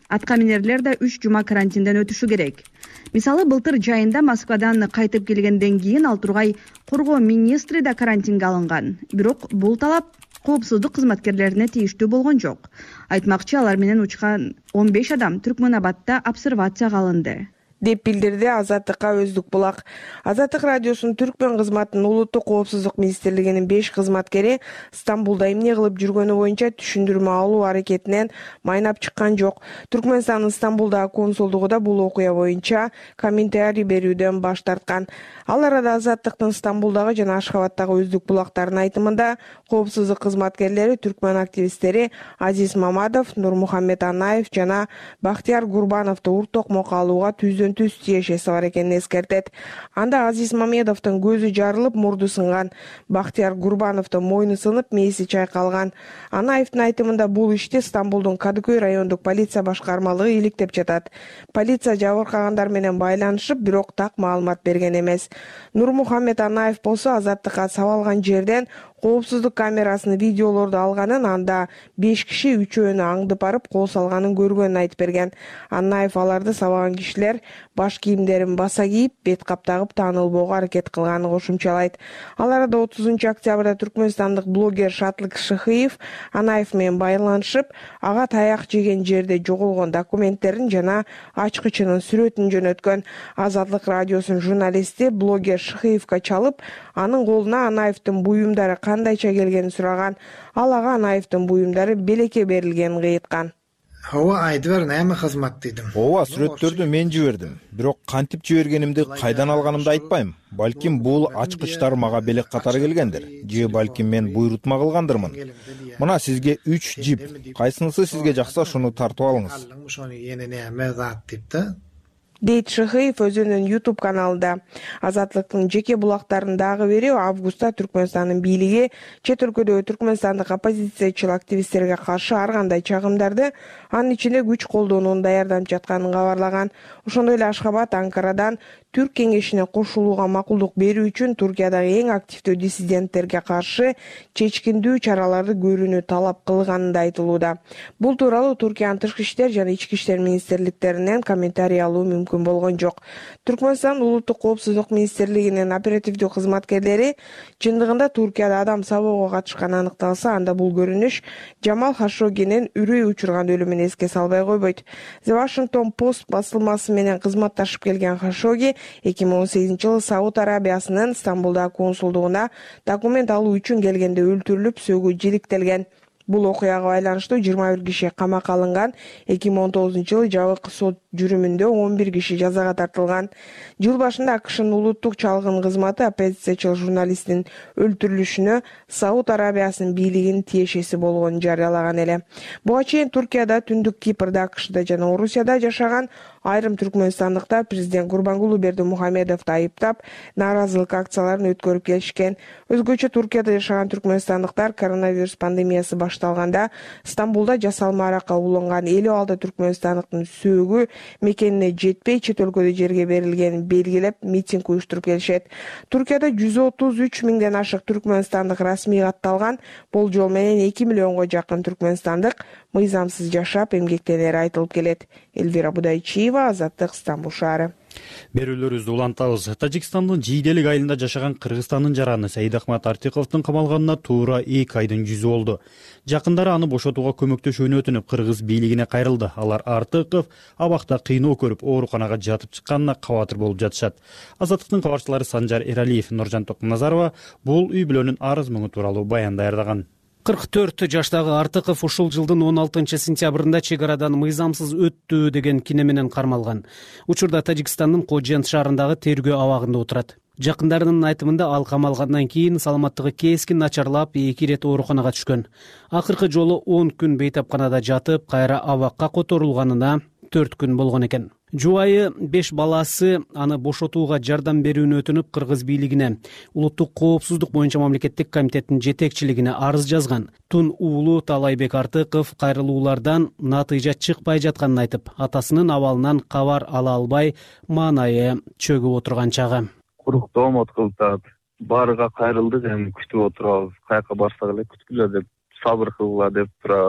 Атка минерлер да үч жума карантинден өтүшү керек. Мисалы, былтыр жайында Москвадан кайтып келгенден кийин ал тургай коргоо министри да карантинге алынган. Бирок бул талап коопсуздук кызматкерлерине тийиштүү болгон жок. Айтмакчы, алар менен учкан он беш адам Түркмөнабадда обсервацияга алынды, деп билдирди Азаттыкка Өздүк Булак. Азаттык радиосунун Түркмөн кызматынын улуттук коопсуздук министрлигинин беш кызматкери Стамбулда эмне кылып жүргөнү боюнча түшүндүрмө алуу аракетинен майнап чыккан жок. Түркмөнстандын Стамбулдагы консулдугу да бул окуя боюнча комментарий берүүдөн баш тарткан. Ал арада Азаттыктын Стамбулдагы жана Ашхабадтагы Өздүк Булактардын айтымында коопсуздук кызматкерлери Түркмөн активисттери Азиз Мамадов, Нурмухаммед Анаев жана Бактияр Гурбановду ур токмокко алууга түздөн түз тиешеси бар экенин эскертет. Анда Азиз Мамедовдун көзү жарылып, мурду сынган. Бактияр Гурбановдун мойну сынып, мээси чайкалган. Анаевдин айтымында бул ишти Стамбулдун Кадыкөй райондук полиция башкармалыгы иликтеп жатат. Полиция жабыркагандар менен байланышып, бирок так маалымат берген эмес. Нурмухаммед Анаев болсо Азаттыкка сабалган жерден коопсуздук камерасынын видеолорду алганын, анда беш киши үчөөнү аңдып барып кол салганын көргөнүн айтып берген. Анаев аларды сабаган кишилер баш кийимдерин баса кийип, бет кап тагып таанылбоого аракет кылганын кошумчалайт. Ал арада отузунчу октябрда түркмөнстандык блогер Шатлык Шыхыев Анаев менен байланышып, ага таяк жеген жерде жоголгон документтерин жана ачкычынын сүрөтүн жөнөткөн. Азаттык радиосунун журналисти блогер Шыхыевка чалып, анын колуна Анаевдин буюмдары кандайча келгенин сураган. Ал ага Анаевдин буюмдары белекке берилгенин кыйыткан. Ооба, айтып бер, неме кызмат дедим. Ооба, сүрөттөрдү мен жибердим. Бирок кантип жибергенимди, кайдан алганымды айтпайм. Балким бул ачкычтар мага белек катары келгендир. Же балким мен буйрутма кылгандырмын. Мына сизге үч жип. Кайсынысы сизге жакса ошону тартып алыңыз. Ошону эне мезат деп да. дейт Шыхыев өзүнүн YouTube каналында. Азаттыктын жеке булактарын дагы бири августта Түркмөнстандын бийлиги чет өлкөдөгү түркмөнстандык оппозициячыл активисттерге каршы ар кандай чагымдарды, анын ичинде күч колдонууну даярдап жатканын кабарлаган. Ошондой эле Ашхабад Анкарадан Түрк кеңешине кошулууга макулдук берүү үчүн Туркиядагы эң активдүү диссиденттерге каршы чечкиндүү чараларды көрүүнү талап кылганын да айтылууда. Бул тууралуу Туркиянын тышкы иштер жана ички иштер министрликтеринен комментарий алуу мүмкүн болгон жок. Түркмөнстан улуттук коопсуздук министрлигинин оперативдүү кызматкерлери чындыгында Туркияда адам сабоого катышканы аныкталса, анда бул көрүнүш Жамал Хашогинин үрөй учурган өлүмүн эске салбай койбойт. The Washington Post басылмасы менен кызматташып келген Хашоги эки миң он сегизинчи жылы Сауд Арабиясынын Стамбулдагы консулдугуна документ алуу үчүн келгенде өлтүрүлүп, сөгүү жиликтелген. Бул окуяга байланыштуу жыйырма бир киши камакка алынган. эки миң он тогузунчу жылы жабык сот жүрүмүндө он бир киши жазага тартылган. Жыл башында АКШнын улуттук чалгын кызматы оппозициячыл журналисттин өлтүрүлүшүнө Сауд Арабиясынын бийлигинин тиешеси болгонун жарыялаган эле. Буга чейин Туркияда, Түндүк Кипрда, АКШда жана Орусияда жашаган айрым түркмөнстандыктар президент Гурбангулу Бердимухамедовду айыптап, нааразылык акцияларын өткөрүп келишкен. Өзгөчө Туркияда жашаган түркмөнстандыктар коронавирус пандемиясы башталганда Стамбулда жасалма аракка уланган элүү алты түркмөнстандыктын сөөгү мекенине жетпей чет өлкөдө жерге берилгенин белгилеп, митинг уюштуруп келишет. Туркияда жүз отуз үч миңден ашык түркмөнстандык расмий катталган. Болжол менен эки миллионго жакын түркмөнстандык мыйзамсыз жашап, эмгектенери айтылып келет. Элвира Будайчиева, Азаттык, Стамбул шаары. Берүүлөрүбүздү улантабыз. Тажикстандын Жийделик айылында жашаган Кыргызстандын жараны Саидахмат Артиковдун камалганына туура эки айдын жүзү болду. Жакындары аны бошотууга көмөктөшүүнү өтүнүп, кыргыз бийлигине кайрылды. Алар Артиков абакта кыйноо көрүп, ооруканага жатып чыкканына кабатыр болуп жатышат. Азаттыктын кабарчылары Санжар Эралиев, Нуржан Токмуназарова бул үй бүлөнүн арыз мұңы тууралуу баян даярдаган. кырк төрт жаштагы Артыков ушул жылдын он алтынчы сентябрында чек арадан мыйзамсыз өттү деген кине менен кармалган. Учурда Тажикстандын Кожент шаарындагы тергөө абагында отурат. Жакындарынын айтымында ал камалгандан кийин саламаттыгы кескин начарлап, эки ирет ооруканага түшкөн. Акыркы жолу он күн бейтапканада жатып, кайра абакка которулганына төрт күн болгон экен. Жубайы беш баласы аны бошотууга жардам берүүнү өтүнүп, кыргыз бийлигине, улуттук коопсуздук боюнча мамлекеттик комитеттин жетекчилигине арыз жазган. Тун уулу Талайбек Артыков кайрылуулардан натыйжа чыкпай жатканын айтып, атасынын абалынан кабар ала албай, маанайы чөгүп отурган чагы. Куруктоо мот кылтат. Барыга кайрылдык, эми күтүп отурабыз. Каяка барсак эле күткүлө деп, сабыр кылгыла деп турат.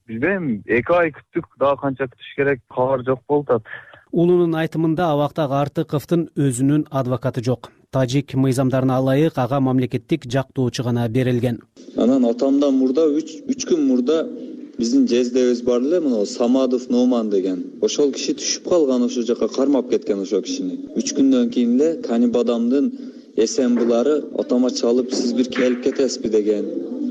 билбейм, эки ай күттүк, дагы канча күтүш керек, кабар жок болуп атат. Уулунун айтымында абактагы Артыковдун өзүнүн адвокаты жок. Тажик мыйзамдарына ылайык ага мамлекеттик жактоочу гана берилген. Анан атамдан мурда үч күн мурда биздин жездебиз бар эле, мына Самадов Номан деген. Ошол киши түшүп калган, ошол жака кармап кеткен ошол кишини. үч күндөн кийин эле Канибадамдын эсенбулары атама чалып, сиз бир келип кетесизби деген.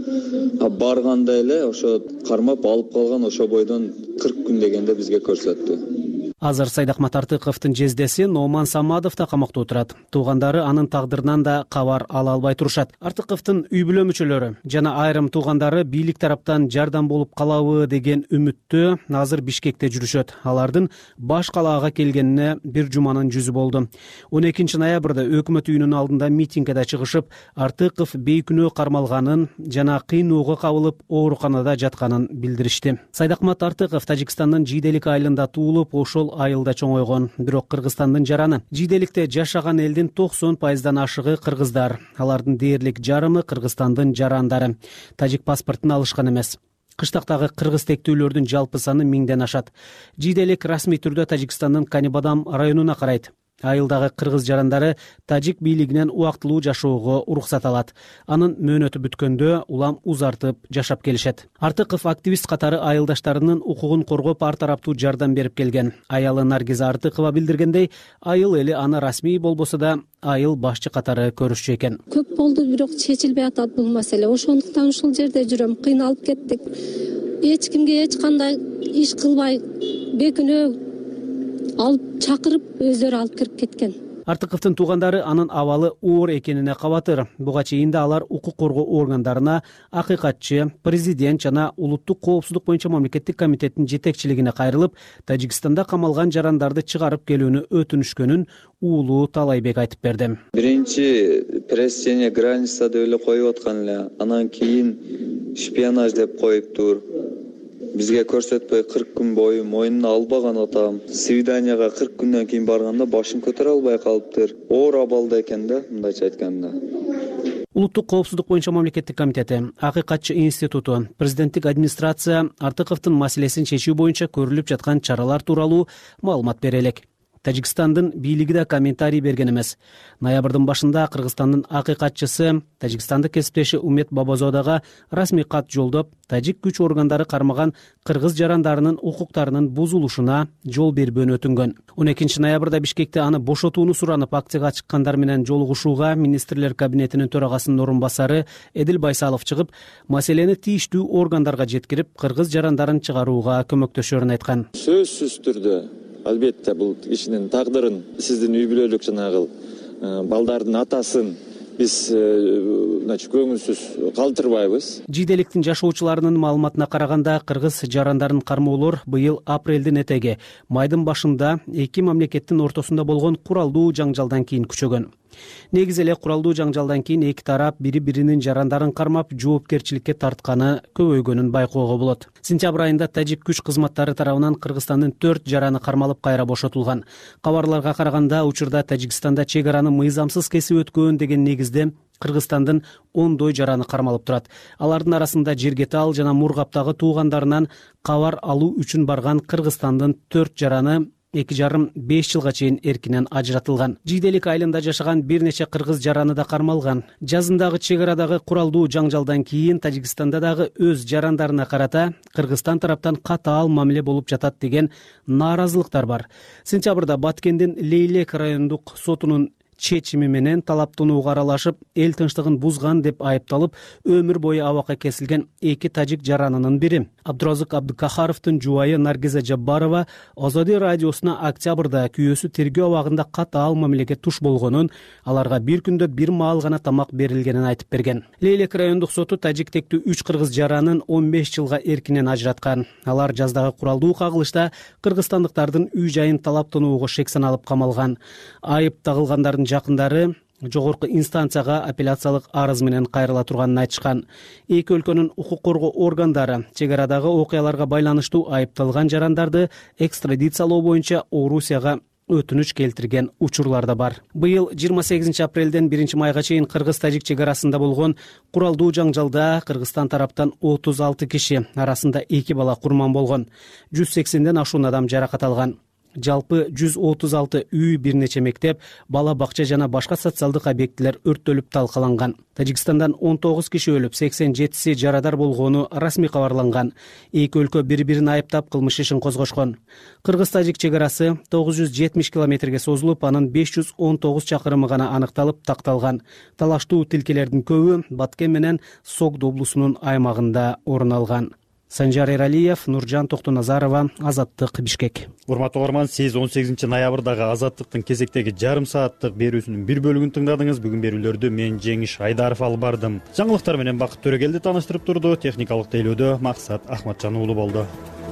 А барганда эле ошо кармап алып калган, ошо бойдон кырк күн дегенде бизге көрсөттү. Азыр Сайдахмат Артыковдун жездеси Номан Самадов да камакта отурат. Туугандары анын тагдырынан да кабар ала албай турушат. Артыковдун үй бүлө мүчөлөрү жана айрым туугандары бийлик тараптан жардам болуп калабы деген үмүттө азыр Бишкекте жүрүшөт. Алардын баш калаага келгенине бир жуманын жүзү болду. он экинчи ноябрда өкмөт үйүнүн алдында митингге чыгышып, Артыков бейкүнөө кармалганын жана кыйноого кабылып ооруканада жатканын билдиришти. Сайдахмат Артыков Тажикстандын Жиделик айылында туулуп, ошол айылда чоңойгон. Бирок Кыргызстандын жараны. Жиделикте жашаган элдин токсон пайыздан ашыгы кыргыздар. Алардын дээрлик жарымы Кыргызстандын жарандары. Тажик паспортун алышкан эмес. Кыштактагы кыргыз тектүүлөрдүн жалпы саны миңден ашат. Жиделик расмий түрдө Тажикстандын Канибадам районуна карайт. Айылдагы кыргыз жарандары тажик бийлигинен убактылуу жашоого уруксат алат. Анын мөөнөтү бүткөндө улам узартып жашап келишет. Артыков активист катары айылдаштарынын укугун коргоп ар тараптуу жардам берип келген. Аялы Наргиза Артыкова билдиргендей, айыл эли аны расмий болбосо да айыл башчы катары көрүшчү экен. Көп болду, бирок чечилбей атат бул маселе. Ошондуктан ушул жерде жүрөм, кыйналып кеттик. Эч кимге эч кандай иш кылбай, бекүнөө алып чакырып, өздөрү алып кирип кеткен. Артыковдун туугандары анын абалы оор экенине кабатыр. Буга чейин да алар укук коргоо органдарына, акыйкатчы, президент жана улуттук коопсуздук боюнча мамлекеттик комитеттин жетекчилигине кайрылып, Тажикстанда камалган жарандарды чыгарып келүүнү өтүнүшкөнүн уулу Талайбек айтып берди. Биринчи прессение граница деп эле коюп аткан эле, анан кийин шпионаж деп коюптур. Бизге көрсөтпөй кырк күн бою мойнуна албаган атам. Свиданияга кырк күндөн кийин барганда башын көтөрө албай калыптыр. Оор абалда экен да, мындайча айтканда. Улуттук коопсуздук боюнча мамлекеттик комитети, Акыйкатчы институту, президенттик администрация Артыковдун маселесин чечүү боюнча көрүлүп жаткан чаралар тууралуу маалымат бере элек. Тажикстандын бийлиги да комментарий берген эмес. Ноябрдын башында Кыргызстандын акыйкатчысы Тажикстандык кесиптеши Умет Бабазодага расмий кат жолдоп, тажик күч органдары кармаган кыргыз жарандарынын укуктарынын бузулушуна жол бербөөнү өтүнгөн. он экинчи ноябрда Бишкекте аны бошотууну суранып акцияга чыккандар менен жолугушууга министрлер кабинетинин төрагасынын орун басары Эдил Байсалов чыгып, маселени тийиштүү органдарга жеткирип, кыргыз жарандарын чыгарууга көмөктөшөрүн айткан. Сөзсүз түрдө албетте бул кишинин тагдырын, сиздин үй бүлөлүк жанагы балдардын атасын биз значит көңүлсүз калтырбайбыз. Жиделиктин жашоочуларынын маалыматына караганда, кыргыз жарандарын кармоолор быйыл апрелдин этеги, майдын башында эки мамлекеттин ортосунда болгон куралдуу жаңжалдан кийин күчөгөн. Негизи эле куралдуу жаңжалдан кийин эки тарап бири-биринин жарандарын кармап, жоопкерчиликке тартканы көбөйгөнүн байкоого болот. Сентябрь айында тажик күч кызматтары тарабынан Кыргызстандын төрт жараны кармалып кайра бошотулган. Кабарларга караганда, учурда Тажикстанда чек араны мыйзамсыз кесип өткөн деген негизде Кыргызстандын ондой жараны кармалып турат. Алардын арасында Жергетал жана Мургаптагы туугандарынан кабар алуу үчүн барган Кыргызстандын төрт жараны эки жарым беш жылга чейин эркинен ажыратылган. Жиделик айылында жашаган бир нече кыргыз жараны да кармалган. Жазындагы чек арадагы куралдуу жаңжалдан кийин Тажикстанда дагы өз жарандарына карата Кыргызстан тараптан катаал мамиле болуп жатат деген нааразылыктар бар. Сентябрда Баткендин Лейлек райондук сотунун чечими менен талаптанууга аралашып, эл тынчтыгын бузган деп айыпталып, өмүр бою абакка кесилген эки тажик жаранынын бири Абдуразык Абдыкахаровдун жубайы Наргиза Жаббарова Азади радиосуна октябрда күйөөсү тергөө абагында катаал мамилеге туш болгонун, аларга бир күндө бир маал гана тамак берилгенин айтып берген. Лейлек райондук соту тажик тектүү үч кыргыз жаранын он беш жылга эркинен ажыраткан. Алар жаздагы куралдуу кагылышта кыргызстандыктардын үй жайын талаптанууга шек саналып камалган. Айып тагылгандардын жакындары жогорку инстанцияга апелляциялык арыз менен кайрыла турганын айтышкан. Эки өлкөнүн укук коргоо органдары чек арадагы окуяларга байланыштуу айыпталган жарандарды экстрадициялоо боюнча Орусияга өтүнүч келтирген учурлар да бар. Быйыл жыйырма сегизинчи апрелден биринчи майга чейин кыргыз-тажик чек арасында болгон куралдуу жаңжалда Кыргызстан тараптан отуз алты киши, арасында эки бала курман болгон. жүз сексенден ашуун адам жаракат алган. Жалпы жүз отуз алты үй, бир нече мектеп, бала бакча жана башка социалдык объектилер өрттөлүп талкаланган. Тажикстандан он тогуз киши өлүп, сексен жетиси жарадар болгону расмий кабарланган. Эки өлкө бири-бирин айыптап кылмыш ишин козгошкон. Кыргыз-тажик чек арасы тогуз жүз жетимиш километрге созулуп, анын беш жүз он тогуз чакырымы гана аныкталып такталган. Талаштуу тилкелердин көбү Баткен менен Согд облусунун аймагында орун алган. Санжар Эралиев, Нуржан Токтоназарова, Азаттык, Бишкек. Урматтуу угарман, сиз он сегизинчи ноябрдагы Азаттыктын кезектеги жарым сааттык берүүсүнүн бир бөлүгүн тыңдадыңыз. Бүгүн берүүлөрдү мен Жеңиш Айдаров алып бардым. Жаңылыктар менен Бакыт Төрөгелди тааныштырып турду. Техникалык тейлөөдө Максат Ахматжан уулу болду.